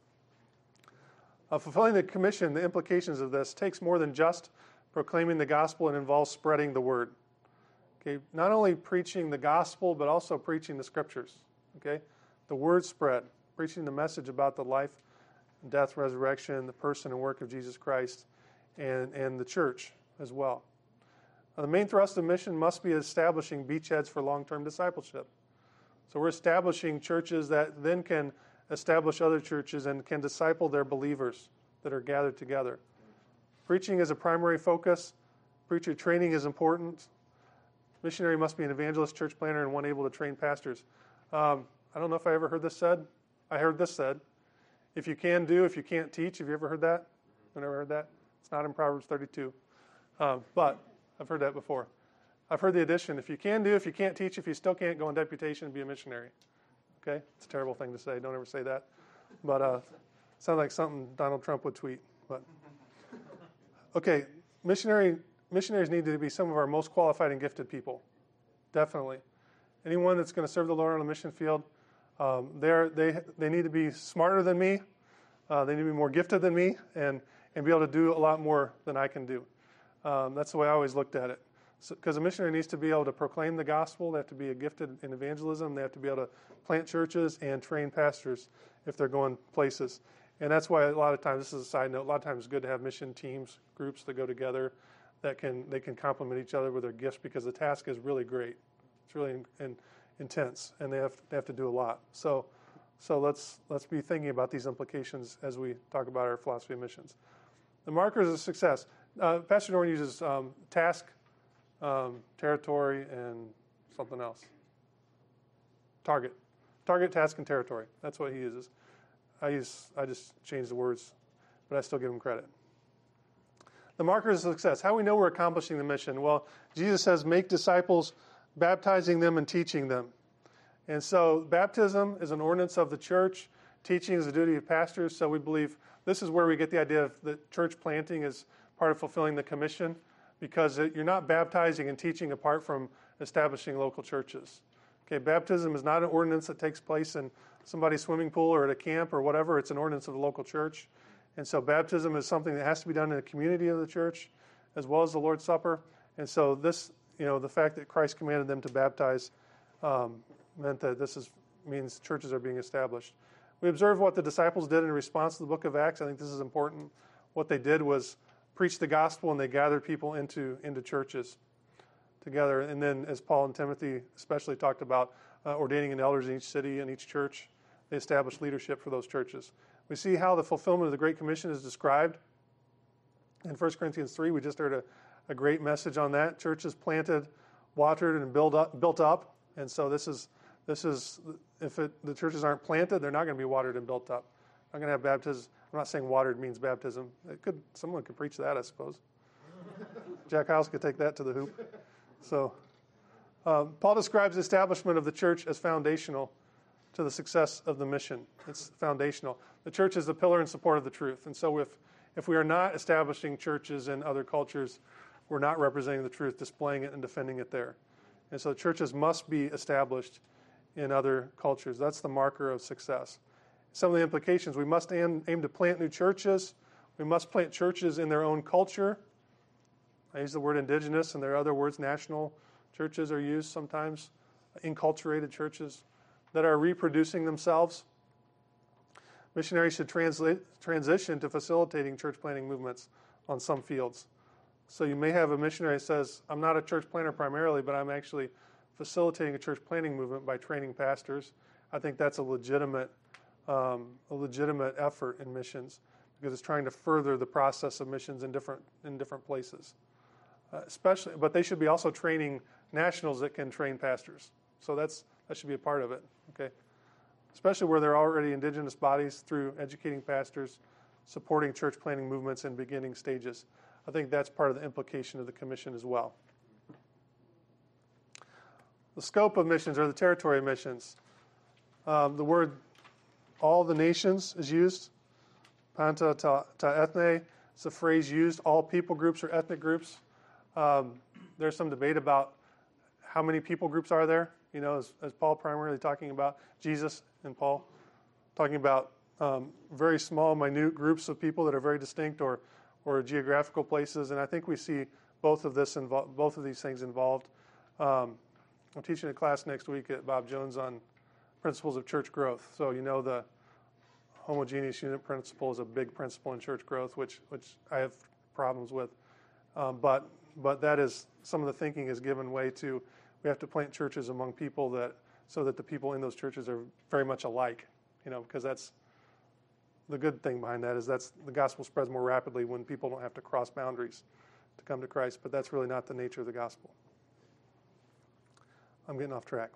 Uh, fulfilling the commission, the implications of this, takes more than just proclaiming the gospel and involves spreading the word. Okay, not only preaching the gospel, but also preaching the scriptures. Okay, the word spread, preaching the message about the life, death, resurrection, the person and work of Jesus Christ, and, and the church as well. Now, the main thrust of mission must be establishing beachheads for long-term discipleship. So we're establishing churches that then can establish other churches and can disciple their believers that are gathered together. Preaching is a primary focus. Preacher training is important. Missionary must be an evangelist, church planner, and one able to train pastors. Um, I don't know if I ever heard this said. I heard this said. If you can do, if you can't teach. Have you ever heard that? I've never heard that. It's not in Proverbs thirty-two. Um, but I've heard that before. I've heard the addition. If you can do, if you can't teach, if you still can't go on deputation and be a missionary. Okay? It's a terrible thing to say. Don't ever say that. But uh, sounds like something Donald Trump would tweet. But okay, missionary missionaries need to be some of our most qualified and gifted people. Definitely. Anyone that's going to serve the Lord on a mission field, um, they're, they they need to be smarter than me. Uh, they need to be more gifted than me and, and be able to do a lot more than I can do. Um, that's the way I always looked at it. Because so, a missionary needs to be able to proclaim the gospel. They have to be gifted in evangelism. They have to be able to plant churches and train pastors if they're going places. And that's why a lot of times, this is a side note, a lot of times it's good to have mission teams, groups that go together that can they can complement each other with their gifts because the task is really great. It's really in, in, intense, and they have they have to do a lot. So so let's let's be thinking about these implications as we talk about our philosophy of missions. The markers of success. Uh, Pastor Dorn uses um, task, um, territory, and something else. Target. Target, task, and territory. That's what he uses. I use I just change the words, but I still give him credit. The markers of success. How do we know we're accomplishing the mission? Well, Jesus says, make disciples, baptizing them and teaching them. And so baptism is an ordinance of the church. Teaching is a duty of pastors. So we believe this is where we get the idea of the church planting is part of fulfilling the commission, because you're not baptizing and teaching apart from establishing local churches. Okay, baptism is not an ordinance that takes place in somebody's swimming pool or at a camp or whatever. It's an ordinance of the local church. And so baptism is something that has to be done in the community of the church as well as the Lord's Supper. And so this, you know, the fact that Christ commanded them to baptize um, meant that this is means churches are being established. We observe what the disciples did in response to the book of Acts. I think this is important. what they did was preach the gospel, and they gathered people into into churches together. And then, as Paul and Timothy especially talked about, uh, ordaining an elders in each city and each church, they established leadership for those churches. We see how the fulfillment of the Great Commission is described in First Corinthians three. We just heard a, a great message on that. Churches planted, watered, and built up, built up. And so this is this is if it, the churches aren't planted, they're not going to be watered and built up. I'm going to have baptism. I'm not saying watered means baptism. It could someone could preach that, I suppose. Jack House could take that to the hoop. So um, Paul describes the establishment of the church as foundational to the success of the mission. It's foundational. The church is the pillar and support of the truth. And so if if we are not establishing churches in other cultures, we're not representing the truth, displaying it and defending it there. And so churches must be established in other cultures. That's the marker of success. Some of the implications: we must aim, aim to plant new churches. We must plant churches in their own culture. I use the word indigenous, and there are other words. National churches are used sometimes, enculturated churches that are reproducing themselves. Missionaries should translate, transition to facilitating church planting movements on some fields. So you may have a missionary that says, I'm not a church planter primarily, but I'm actually facilitating a church planting movement by training pastors. I think that's a legitimate, um, a legitimate effort in missions, because it's trying to further the process of missions in different in different places. Uh, especially, but they should be also training nationals that can train pastors. So that's that should be a part of it. Okay, especially where there are already indigenous bodies, through educating pastors, supporting church planting movements in beginning stages. I think that's part of the implication of the commission as well. The scope of missions, or the territory of missions. Um, the word all the nations is used. Panta ta, ta ethne is a phrase used, all people groups or ethnic groups. Um, there's some debate about how many people groups are there. You know, as, as Paul primarily talking about, Jesus and Paul talking about um, very small, minute groups of people that are very distinct, or or geographical places. And I think we see both of this invo- both of these things involved. Um, I'm teaching a class next week at Bob Jones on principles of church growth. So you know the homogeneous unit principle is a big principle in church growth, which which I have problems with. Um, but but that is, some of the thinking is given way to, we have to plant churches among people that, so that the people in those churches are very much alike, you know, because that's the good thing behind that, is that's the gospel spreads more rapidly when people don't have to cross boundaries to come to Christ. But that's really not the nature of the gospel. I'm getting off track.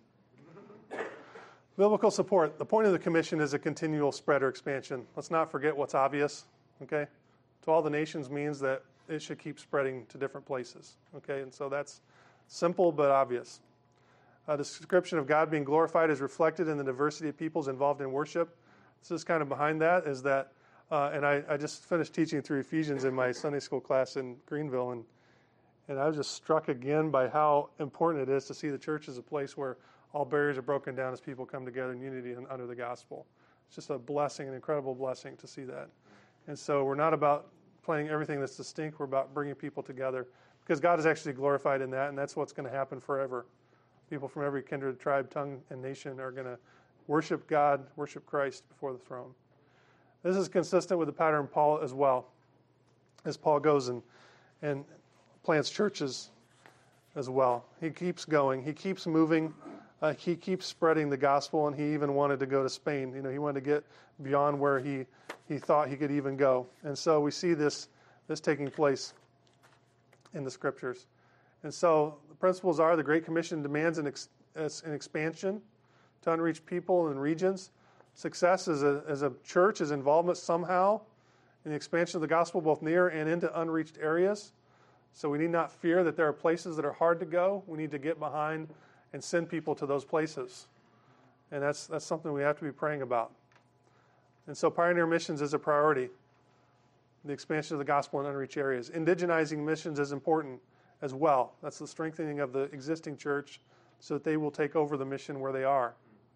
Biblical support. The point of the commission is a continual spread or expansion. Let's not forget what's obvious, okay? To all the nations means that it should keep spreading to different places, okay? And so that's simple but obvious. A description of God being glorified is reflected in the diversity of peoples involved in worship. This is kind of behind that, is that, uh, and I, I just finished teaching through Ephesians in my Sunday school class in Greenville, and and I was just struck again by how important it is to see the church as a place where all barriers are broken down as people come together in unity and under the gospel. It's just a blessing, an incredible blessing to see that. And so we're not about playing everything that's distinct. We're about bringing people together, because God is actually glorified in that, and that's what's going to happen forever. People from every kindred, tribe, tongue, and nation are going to worship God, worship Christ before the throne. This is consistent with the pattern of Paul as well, as Paul goes and and plants churches as well. He keeps going. He keeps moving. Uh, he keeps spreading the gospel, and he even wanted to go to Spain. You know, he wanted to get beyond where he, he thought he could even go. And so we see this this taking place in the Scriptures. And so the principles are: the Great Commission demands an, ex, an expansion to unreached people and regions. Success as a, as a church is involvement somehow in the expansion of the gospel, both near and into unreached areas. So we need not fear that there are places that are hard to go. We need to get behind and send people to those places. And that's that's something we have to be praying about. And so pioneer missions is a priority, the expansion of the gospel in unreached areas. Indigenizing missions is important as well. That's the strengthening of the existing church so that they will take over the mission where they are.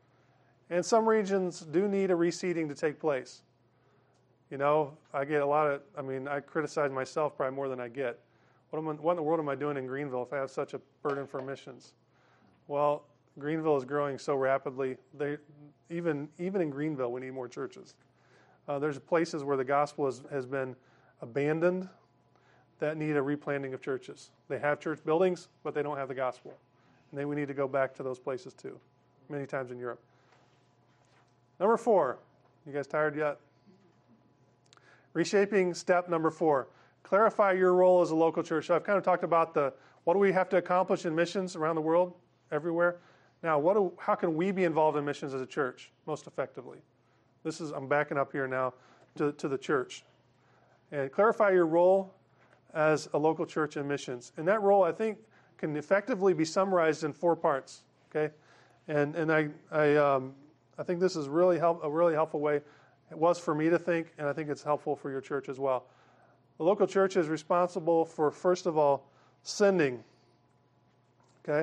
And some regions do need a reseeding to take place. You know, I get a lot of, I mean, I criticize myself probably more than I get. What, am I, what in the world am I doing in Greenville if I have such a burden for missions? Well, Greenville is growing so rapidly. They, even even in Greenville, we need more churches. Uh, there's places where the gospel has, has been abandoned that need a replanting of churches. They have church buildings, but they don't have the gospel. And then we need to go back to those places too, many times in Europe. Number four. You guys tired yet? Reshaping step number four. Clarify your role as a local church. So I've kind of talked about the what do we have to accomplish in missions around the world, everywhere. Now, what do, how can we be involved in missions as a church most effectively? This is I'm backing up here now to, to the church. And clarify your role as a local church in missions. And that role, I think, can effectively be summarized in four parts. Okay, and and I I um, I think this is really help a really helpful way. It was for me to think, and I think it's helpful for your church as well. The local church is responsible for, first of all, sending. Okay?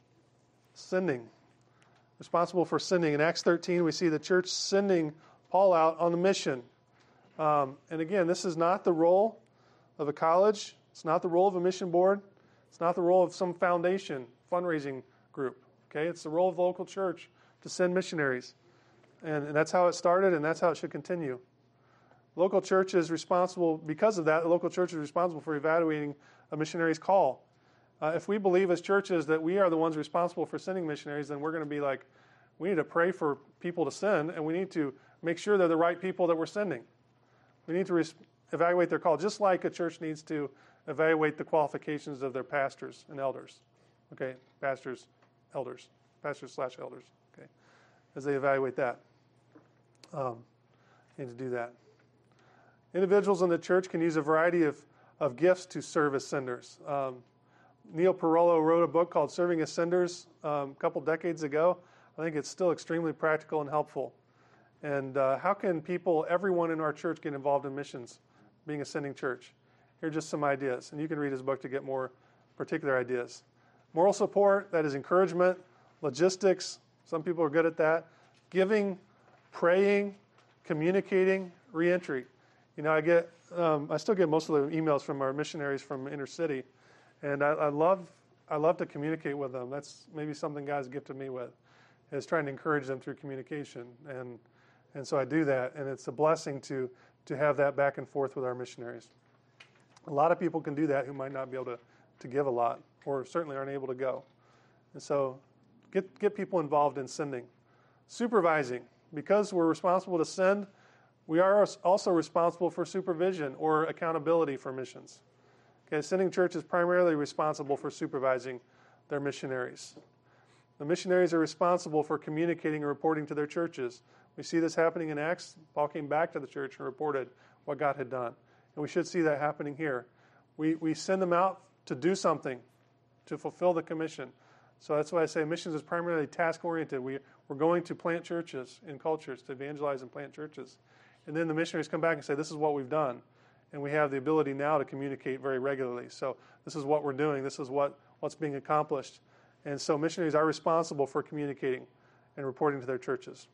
Sending. Responsible for sending. In Acts thirteen, we see the church sending Paul out on the mission. Um, and again, this is not the role of a college. It's not the role of a mission board. It's not the role of some foundation, fundraising group. Okay? It's the role of the local church to send missionaries. And, and that's how it started, and that's how it should continue. Local church is responsible, because of that, the local church is responsible for evaluating a missionary's call. Uh, if we believe as churches that we are the ones responsible for sending missionaries, then we're going to be like, we need to pray for people to send, and we need to make sure they're the right people that we're sending. We need to res- evaluate their call, just like a church needs to evaluate the qualifications of their pastors and elders. Okay, pastors, elders, pastors slash elders, okay, as they evaluate that. Um, need to do that. Individuals in the church can use a variety of, of gifts to serve as senders. Um, Neil Perello wrote a book called Serving as Senders um, a couple decades ago. I think it's still extremely practical and helpful. And uh, how can people, everyone in our church, get involved in missions, being a sending church? Here are just some ideas. And you can read his book to get more particular ideas. Moral support, that is encouragement. Logistics, some people are good at that. Giving, praying, communicating, reentry. You know, I get, um, I still get most of the emails from our missionaries from inner city, and I, I love, I love to communicate with them. That's maybe something God's gifted me with, is trying to encourage them through communication, and and so I do that, and it's a blessing to to have that back and forth with our missionaries. A lot of people can do that who might not be able to to give a lot, or certainly aren't able to go, and so get get people involved in sending, supervising, because we're responsible to send. We are also responsible for supervision or accountability for missions. Okay, sending church is primarily responsible for supervising their missionaries. The missionaries are responsible for communicating and reporting to their churches. We see this happening in Acts. Paul came back to the church and reported what God had done. And we should see that happening here. We we send them out to do something, to fulfill the commission. So that's why I say missions is primarily task-oriented. We, we're going to plant churches in cultures, to evangelize and plant churches. And then the missionaries come back and say, this is what we've done. And we have the ability now to communicate very regularly. So this is what we're doing. This is what, what's being accomplished. And so missionaries are responsible for communicating and reporting to their churches.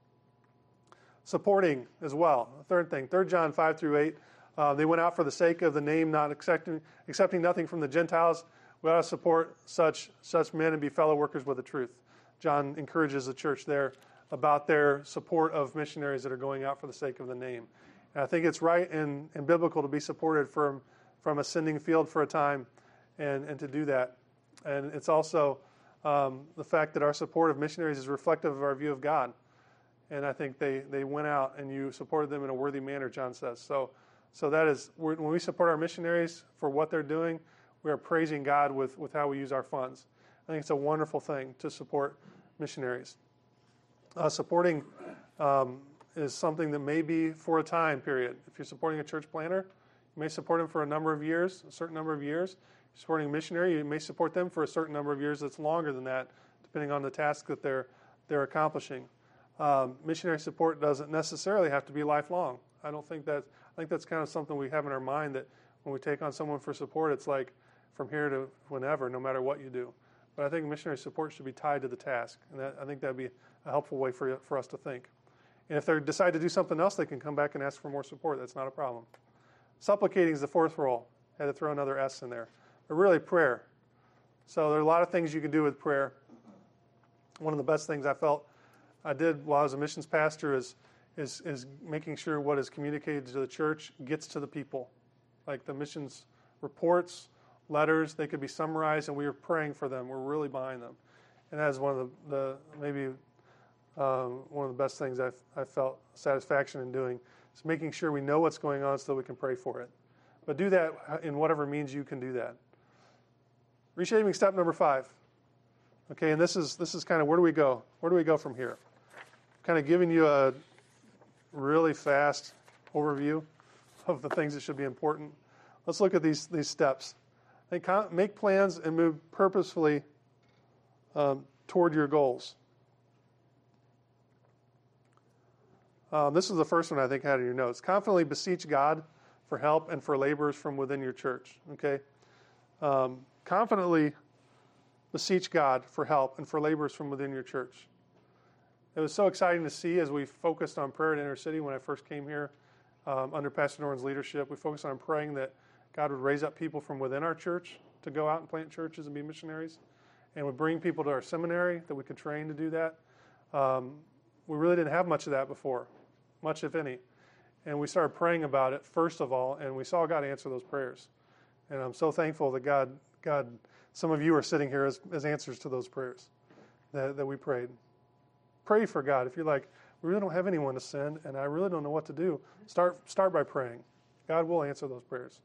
Supporting as well. The third thing, Third John five through eight. Uh, they went out for the sake of the name, not accepting, accepting nothing from the Gentiles. We ought to support such, such men and be fellow workers with the truth. John encourages the church there about their support of missionaries that are going out for the sake of the name. And I think it's right and, and biblical to be supported from, from a sending field for a time and, and to do that. And it's also um, the fact that our support of missionaries is reflective of our view of God. And I think they, they went out and you supported them in a worthy manner, John says. So, so that is, when we support our missionaries for what they're doing, we are praising God with, with how we use our funds. I think it's a wonderful thing to support missionaries. Uh, supporting um, is something that may be for a time period. If you're supporting a church planter, you may support them for a number of years, a certain number of years. If you're supporting a missionary, you may support them for a certain number of years that's longer than that, depending on the task that they're they're accomplishing. Um, missionary support doesn't necessarily have to be lifelong. I don't think that, I think that's kind of something we have in our mind, that when we take on someone for support, it's like from here to whenever, no matter what you do. But I think missionary support should be tied to the task, and that, I think that would be a helpful way for for us to think. And if they decide to do something else, they can come back and ask for more support. That's not a problem. Supplicating is the fourth role. I had to throw another S in there. But really, prayer. So there are a lot of things you can do with prayer. One of the best things I felt I did while I was a missions pastor is is is making sure what is communicated to the church gets to the people. like the missions reports, letters. They could be summarized, and we were praying for them. We're really behind them, and that is one of the, the maybe um, one of the best things I've I felt satisfaction in doing is making sure we know what's going on so that we can pray for it. But do that in whatever means you can do that. Reshaping step number five. Okay, and this is this is kind of where do we go? Where do we go from here? Kind of giving you a really fast overview of the things that should be important. Let's look at these these steps. Make plans and move purposefully um, toward your goals. Um, this is the first one I think I had in your notes. Confidently beseech God for help and for laborers from within your church. Okay, um, confidently beseech God for help and for laborers from within your church. It was so exciting to see as we focused on prayer at Intercity when I first came here um, under Pastor Norton's leadership. We focused on praying that God would raise up people from within our church to go out and plant churches and be missionaries, and would bring people to our seminary that we could train to do that. Um, we really didn't have much of that before, much if any. And we started praying about it first of all, and we saw God answer those prayers. And I'm so thankful that God, God, some of you are sitting here as, as answers to those prayers that, that we prayed. Pray for God. If you're like, we really don't have anyone to send, and I really don't know what to do, start start by praying. God will answer those prayers.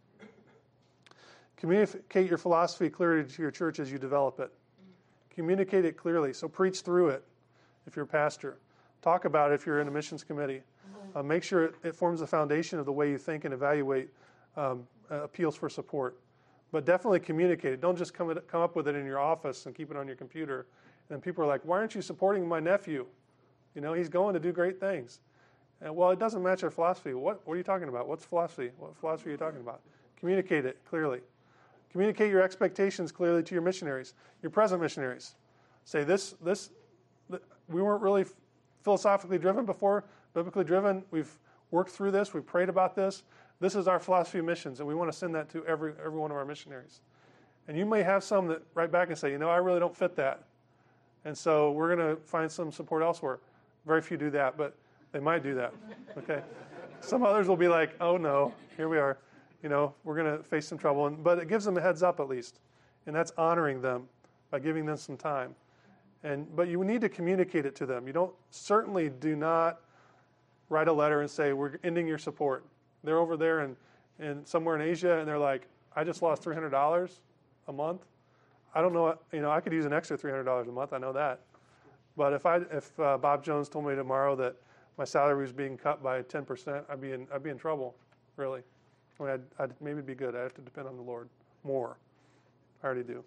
Communicate your philosophy clearly to your church as you develop it. Communicate it clearly. So preach through it if you're a pastor. Talk about it if you're in a missions committee. Uh, make sure it, it forms the foundation of the way you think and evaluate um, uh, appeals for support. But definitely communicate it. Don't just come, it, come up with it in your office and keep it on your computer. And people are like, why aren't you supporting my nephew? You know, he's going to do great things. And, well, it doesn't match our philosophy. What, what are you talking about? What's philosophy? What philosophy are you talking about? Communicate it clearly. Communicate your expectations clearly to your missionaries, your present missionaries. Say this, this, th- we weren't really philosophically driven before, biblically driven. We've worked through this. We've prayed about this. This is our philosophy of missions, and we want to send that to every every one of our missionaries. And you may have some that write back and say, you know, I really don't fit that. And so we're going to find some support elsewhere. Very few do that, but they might do that. Okay. Some others will be like, oh, no, here we are. You know, we're going to face some trouble. And, but it gives them a heads up at least. And that's honoring them by giving them some time. And But you need to communicate it to them. You don't certainly do not write a letter and say, we're ending your support. They're over there and in, in somewhere in Asia, and they're like, I just lost three hundred dollars a month. I don't know, what, you know, I could use an extra three hundred dollars a month. I know that. But if I, if uh, Bob Jones told me tomorrow that my salary was being cut by ten percent, I'd be in, I'd be in trouble, really. I mean, I'd, I'd maybe be good. I'd have to depend on the Lord more. I already do.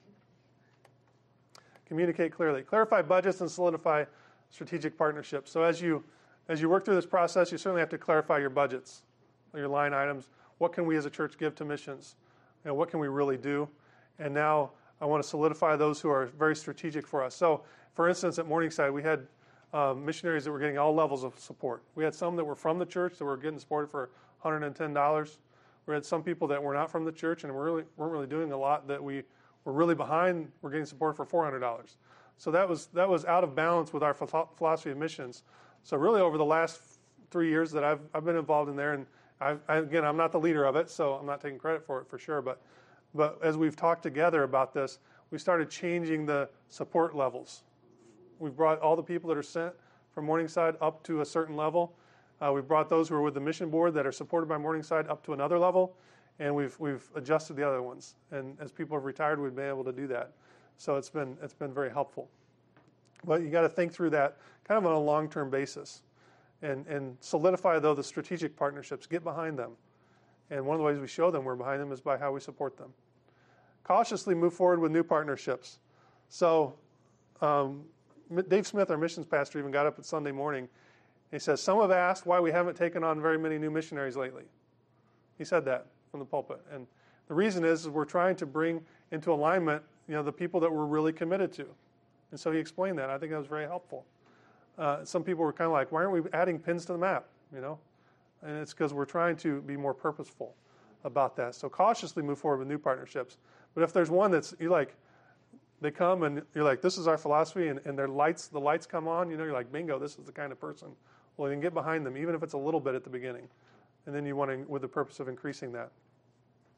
Communicate clearly. Clarify budgets and solidify strategic partnerships. So as you, as you work through this process, you certainly have to clarify your budgets, your line items. What can we as a church give to missions? You know, what can we really do? And now I want to solidify those who are very strategic for us. So, for instance, at Morningside, we had um, missionaries that were getting all levels of support. We had some that were from the church that were getting supported for one hundred ten dollars. We had some people that were not from the church and were really, weren't really doing a lot that we were really behind. We're getting support for four hundred dollars. So that was that was out of balance with our philosophy of missions. So really, over the last three years that I've I've been involved in there, and I, I, again, I'm not the leader of it, so I'm not taking credit for it for sure. But but as we've talked together about this, we started changing the support levels. We've brought all the people that are sent from Morningside up to a certain level. Uh, we've brought those who are with the mission board that are supported by Morningside up to another level, and we've we've adjusted the other ones. And as people have retired, we've been able to do that. So it's been it's been very helpful. But you got to think through that kind of on a long-term basis, and and solidify though the strategic partnerships. Get behind them, and one of the ways we show them we're behind them is by how we support them. Cautiously move forward with new partnerships. So um, Dave Smith, our missions pastor, even got up at Sunday morning. He says, some have asked why we haven't taken on very many new missionaries lately. He said that from the pulpit. And the reason is, is we're trying to bring into alignment, you know, the people that we're really committed to. And so he explained that. I think that was very helpful. Uh, some people were kind of like, why aren't we adding pins to the map, you know? And it's because we're trying to be more purposeful about that. So cautiously move forward with new partnerships. But if there's one that's, you like, they come and you're like, this is our philosophy, and, and their lights, the lights come on, you know, you're like, bingo, this is the kind of person. Well, you can get behind them, even if it's a little bit at the beginning. And then you want to, with the purpose of increasing that.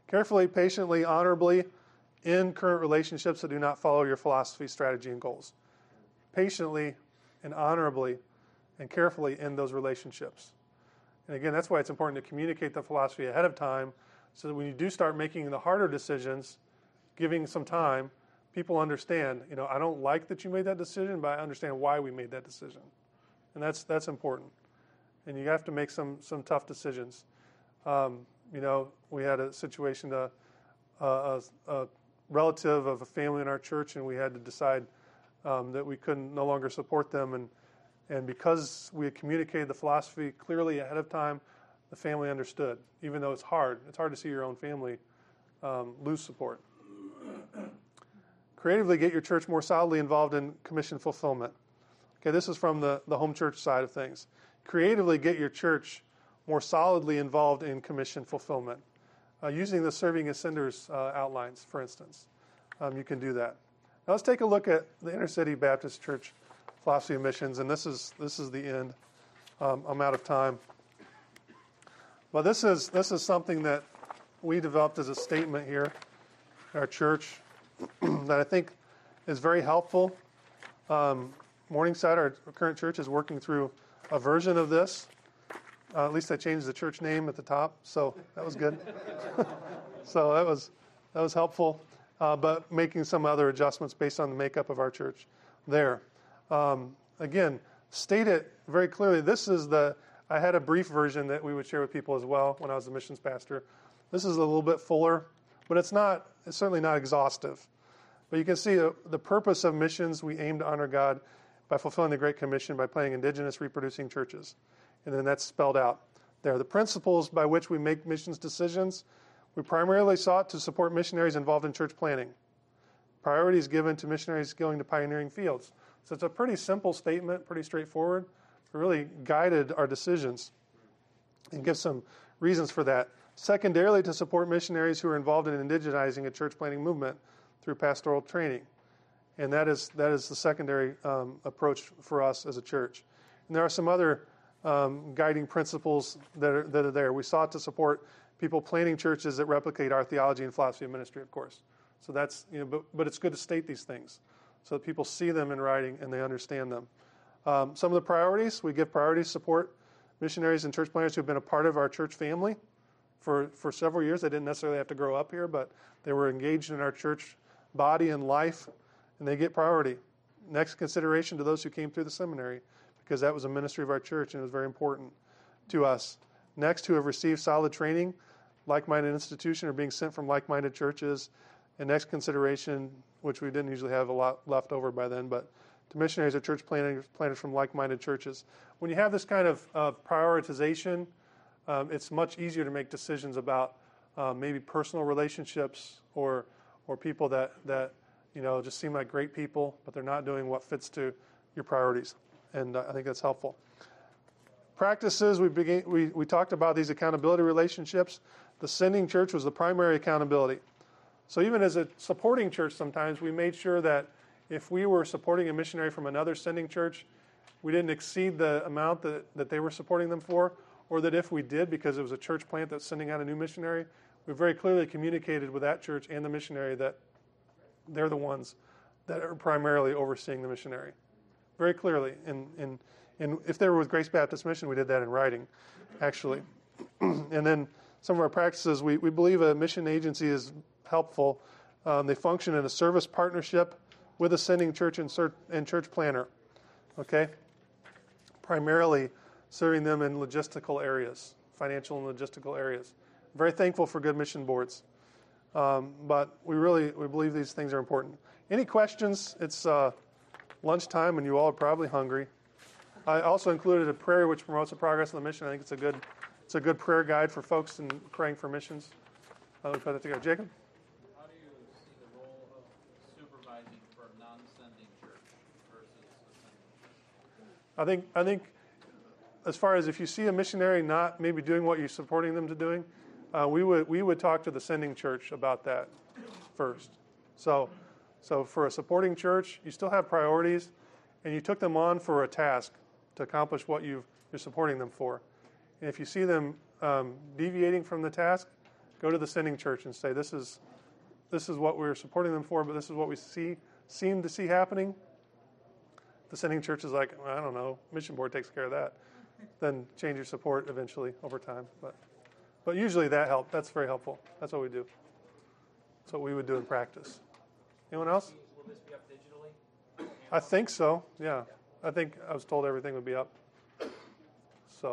Carefully, patiently, honorably, in current relationships that do not follow your philosophy, strategy, and goals. Patiently and honorably and carefully in those relationships. And again, that's why it's important to communicate the philosophy ahead of time, so that when you do start making the harder decisions, giving some time, people understand, you know, I don't like that you made that decision, but I understand why we made that decision. And that's that's important. And you have to make some some tough decisions. Um, you know, we had a situation, a, a, a relative of a family in our church, and we had to decide um, that we couldn't no longer support them. And, and because we had communicated the philosophy clearly ahead of time, the family understood, even though it's hard. It's hard to see your own family um, lose support. Creatively get your church more solidly involved in commission fulfillment. Okay, this is from the, the home church side of things. Creatively get your church more solidly involved in commission fulfillment. Uh, using the Serving as Senders uh, outlines, for instance. Um, you can do that. Now let's take a look at the Inner City Baptist Church philosophy of missions, and this is this is the end. Um, I'm out of time. But this is this is something that we developed as a statement here in our church that I think is very helpful. Um, Morningside, our current church, is working through a version of this. Uh, at least I changed the church name at the top, so that was good. so that was that was helpful. Uh, but making some other adjustments based on the makeup of our church there. Um, again, state it very clearly. This is the, I had a brief version that we would share with people as well when I was the missions pastor. This is a little bit fuller, but it's not, it's certainly not exhaustive. But you can see uh, the purpose of missions, we aim to honor God by fulfilling the Great Commission by planting indigenous reproducing churches. And then that's spelled out there. The principles by which we make missions decisions, we primarily sought to support missionaries involved in church planting. Priorities given to missionaries going to pioneering fields. So it's a pretty simple statement, pretty straightforward. It really guided our decisions and gives some reasons for that. Secondarily, to support missionaries who are involved in indigenizing a church planting movement through pastoral training. And that is that is the secondary um, approach for us as a church. And there are some other um, guiding principles that are, that are there. We sought to support people planting churches that replicate our theology and philosophy of ministry, of course. So that's, you know, but, but it's good to state these things so that people see them in writing and they understand them. Um, some of the priorities, we give priority support missionaries and church planters who have been a part of our church family for, for several years. They didn't necessarily have to grow up here, but they were engaged in our church body and life, and they get priority. Next consideration to those who came through the seminary, because that was a ministry of our church and it was very important to us. Next, who have received solid training, like-minded institution, or being sent from like-minded churches. And next consideration, which we didn't usually have a lot left over by then, but to missionaries or church planters, planters from like-minded churches. When you have this kind of uh, prioritization, um, it's much easier to make decisions about uh, maybe personal relationships or or people that, that you know just seem like great people, but they're not doing what fits to your priorities. And uh, I think that's helpful. Practices, we, began, we we talked about these accountability relationships. The sending church was the primary accountability. So even as a supporting church sometimes, we made sure that if we were supporting a missionary from another sending church, we didn't exceed the amount that, that they were supporting them for, or that if we did, because it was a church plant that's sending out a new missionary, we very clearly communicated with that church and the missionary that they're the ones that are primarily overseeing the missionary. Very clearly. And, and, and if they were with Grace Baptist Mission, we did that in writing, actually. And then some of our practices, we, we believe a mission agency is helpful. Um, they function in a service partnership with a sending church and, cert, and church planner, okay? Primarily serving them in logistical areas, financial and logistical areas. Very thankful for good mission boards. Um, but we really, we believe these things are important. Any questions? It's uh, lunchtime and you all are probably hungry. I also included a prayer which promotes the progress of the mission. I think it's a good, it's a good prayer guide for folks in praying for missions. Uh, we put that together. Jacob? How do you see the role of supervising for a non-sending church versus a sending church? I think, I think as far as if you see a missionary not maybe doing what you're supporting them to doing, uh, we would we would talk to the sending church about that first. So, so for a supporting church, you still have priorities, and you took them on for a task to accomplish what you've, you're supporting them for. And if you see them um, deviating from the task, Go to the sending church and say, this is this is what we're supporting them for, but this is what we see seem to see happening. The sending church is like, well, I don't know, mission board takes care of that. Then change your support eventually over time. But but usually that help. That's very helpful. That's what we do. That's what we would do in practice. Anyone else? Will this be up digitally? I think so. Yeah, I think I was told everything would be up. So,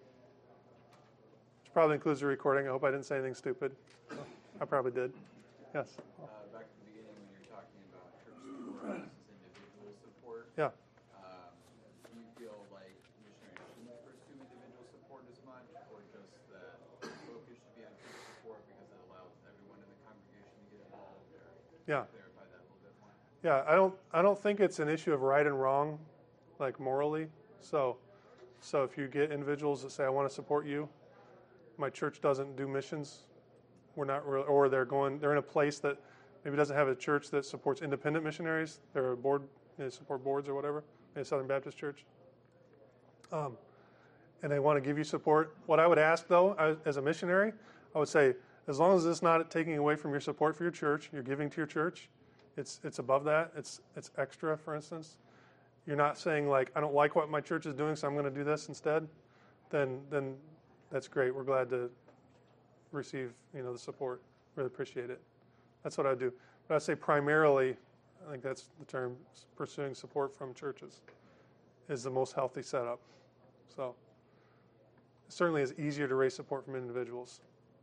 which probably includes the recording. I hope I didn't say anything stupid. I probably did. Yes. Uh, back to the beginning when you're talking about church support versus individual support. Yeah. Um, do you feel like missionaries shouldn't pursue individual support as much, or just that the focus should be on church support because it allows everyone in the congregation to get involved? Or Yeah. clarify that a little bit more. Yeah. I don't. I don't think it's an issue of right and wrong, like morally. So, so if you get individuals that say, "I want to support you," my church doesn't do missions. We're not, really, or they're going. They're in a place that maybe doesn't have a church that supports independent missionaries. They're a board. They support boards or whatever. Maybe Southern Baptist Church. Um, and they want to give you support. What I would ask, though, I, as a missionary, I would say, as long as it's not taking away from your support for your church, you're giving to your church. It's it's above that. It's it's extra. For instance, you're not saying like, I don't like what my church is doing, so I'm going to do this instead. Then then that's great. We're glad to receive, you know, the support. Really appreciate it. That's what I do. But I say primarily, I think that's the term, pursuing support from churches is the most healthy setup. So it certainly is easier to raise support from individuals.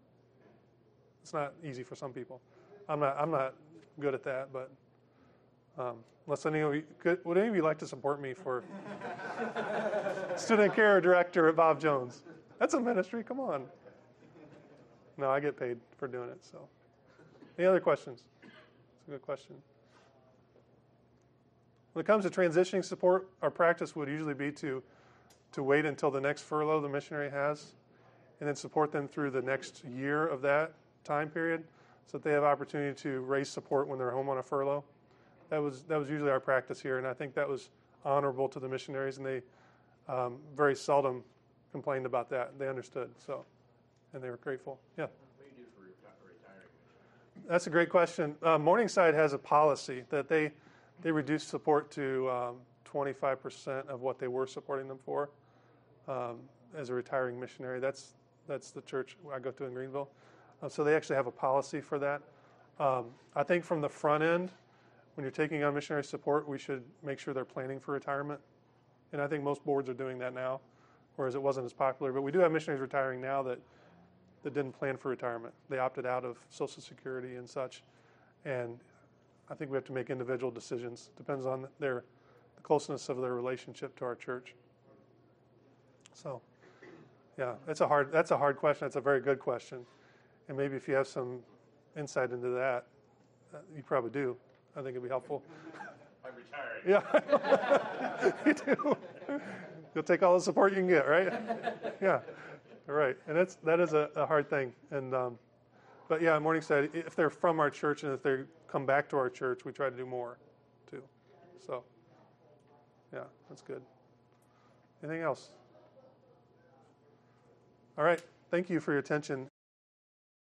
It's not easy for some people. I'm not I'm not good at that, but um, unless any of you could, would any of you like to support me for student care director at Bob Jones? That's a ministry. Come on. No, I get paid for doing it. So, any other questions? It's a good question. When it comes to transitioning support, our practice would usually be to to wait until the next furlough the missionary has, and then support them through the next year of that time period, so that they have opportunity to raise support when they're home on a furlough. That was that was usually our practice here, and I think that was honorable to the missionaries, and they um, very seldom complained about that. They understood, so. And they were grateful. Yeah. What do you do for reti- retiring? That's a great question. Uh, Morningside has a policy that they they reduce support to um, twenty-five percent of what they were supporting them for um, as a retiring missionary. That's that's the church I go to in Greenville. Uh, so they actually have a policy for that. Um, I think from the front end, when you're taking on missionary support, we should make sure they're planning for retirement. And I think most boards are doing that now, whereas it wasn't as popular. But we do have missionaries retiring now that that didn't plan for retirement. They opted out of Social Security and such. And I think we have to make individual decisions. Depends on their the closeness of their relationship to our church. So, yeah, that's a hard that's a hard question. That's a very good question. And maybe if you have some insight into that, uh, you probably do. I think it'd be helpful. I'm retired. Yeah, you do. You'll take all the support you can get, right? Yeah. Right, and that's that is a, a hard thing, and um, but yeah, Morningside, if they're from our church and if they come back to our church, we try to do more, too. So, yeah, that's good. Anything else? All right, thank you for your attention.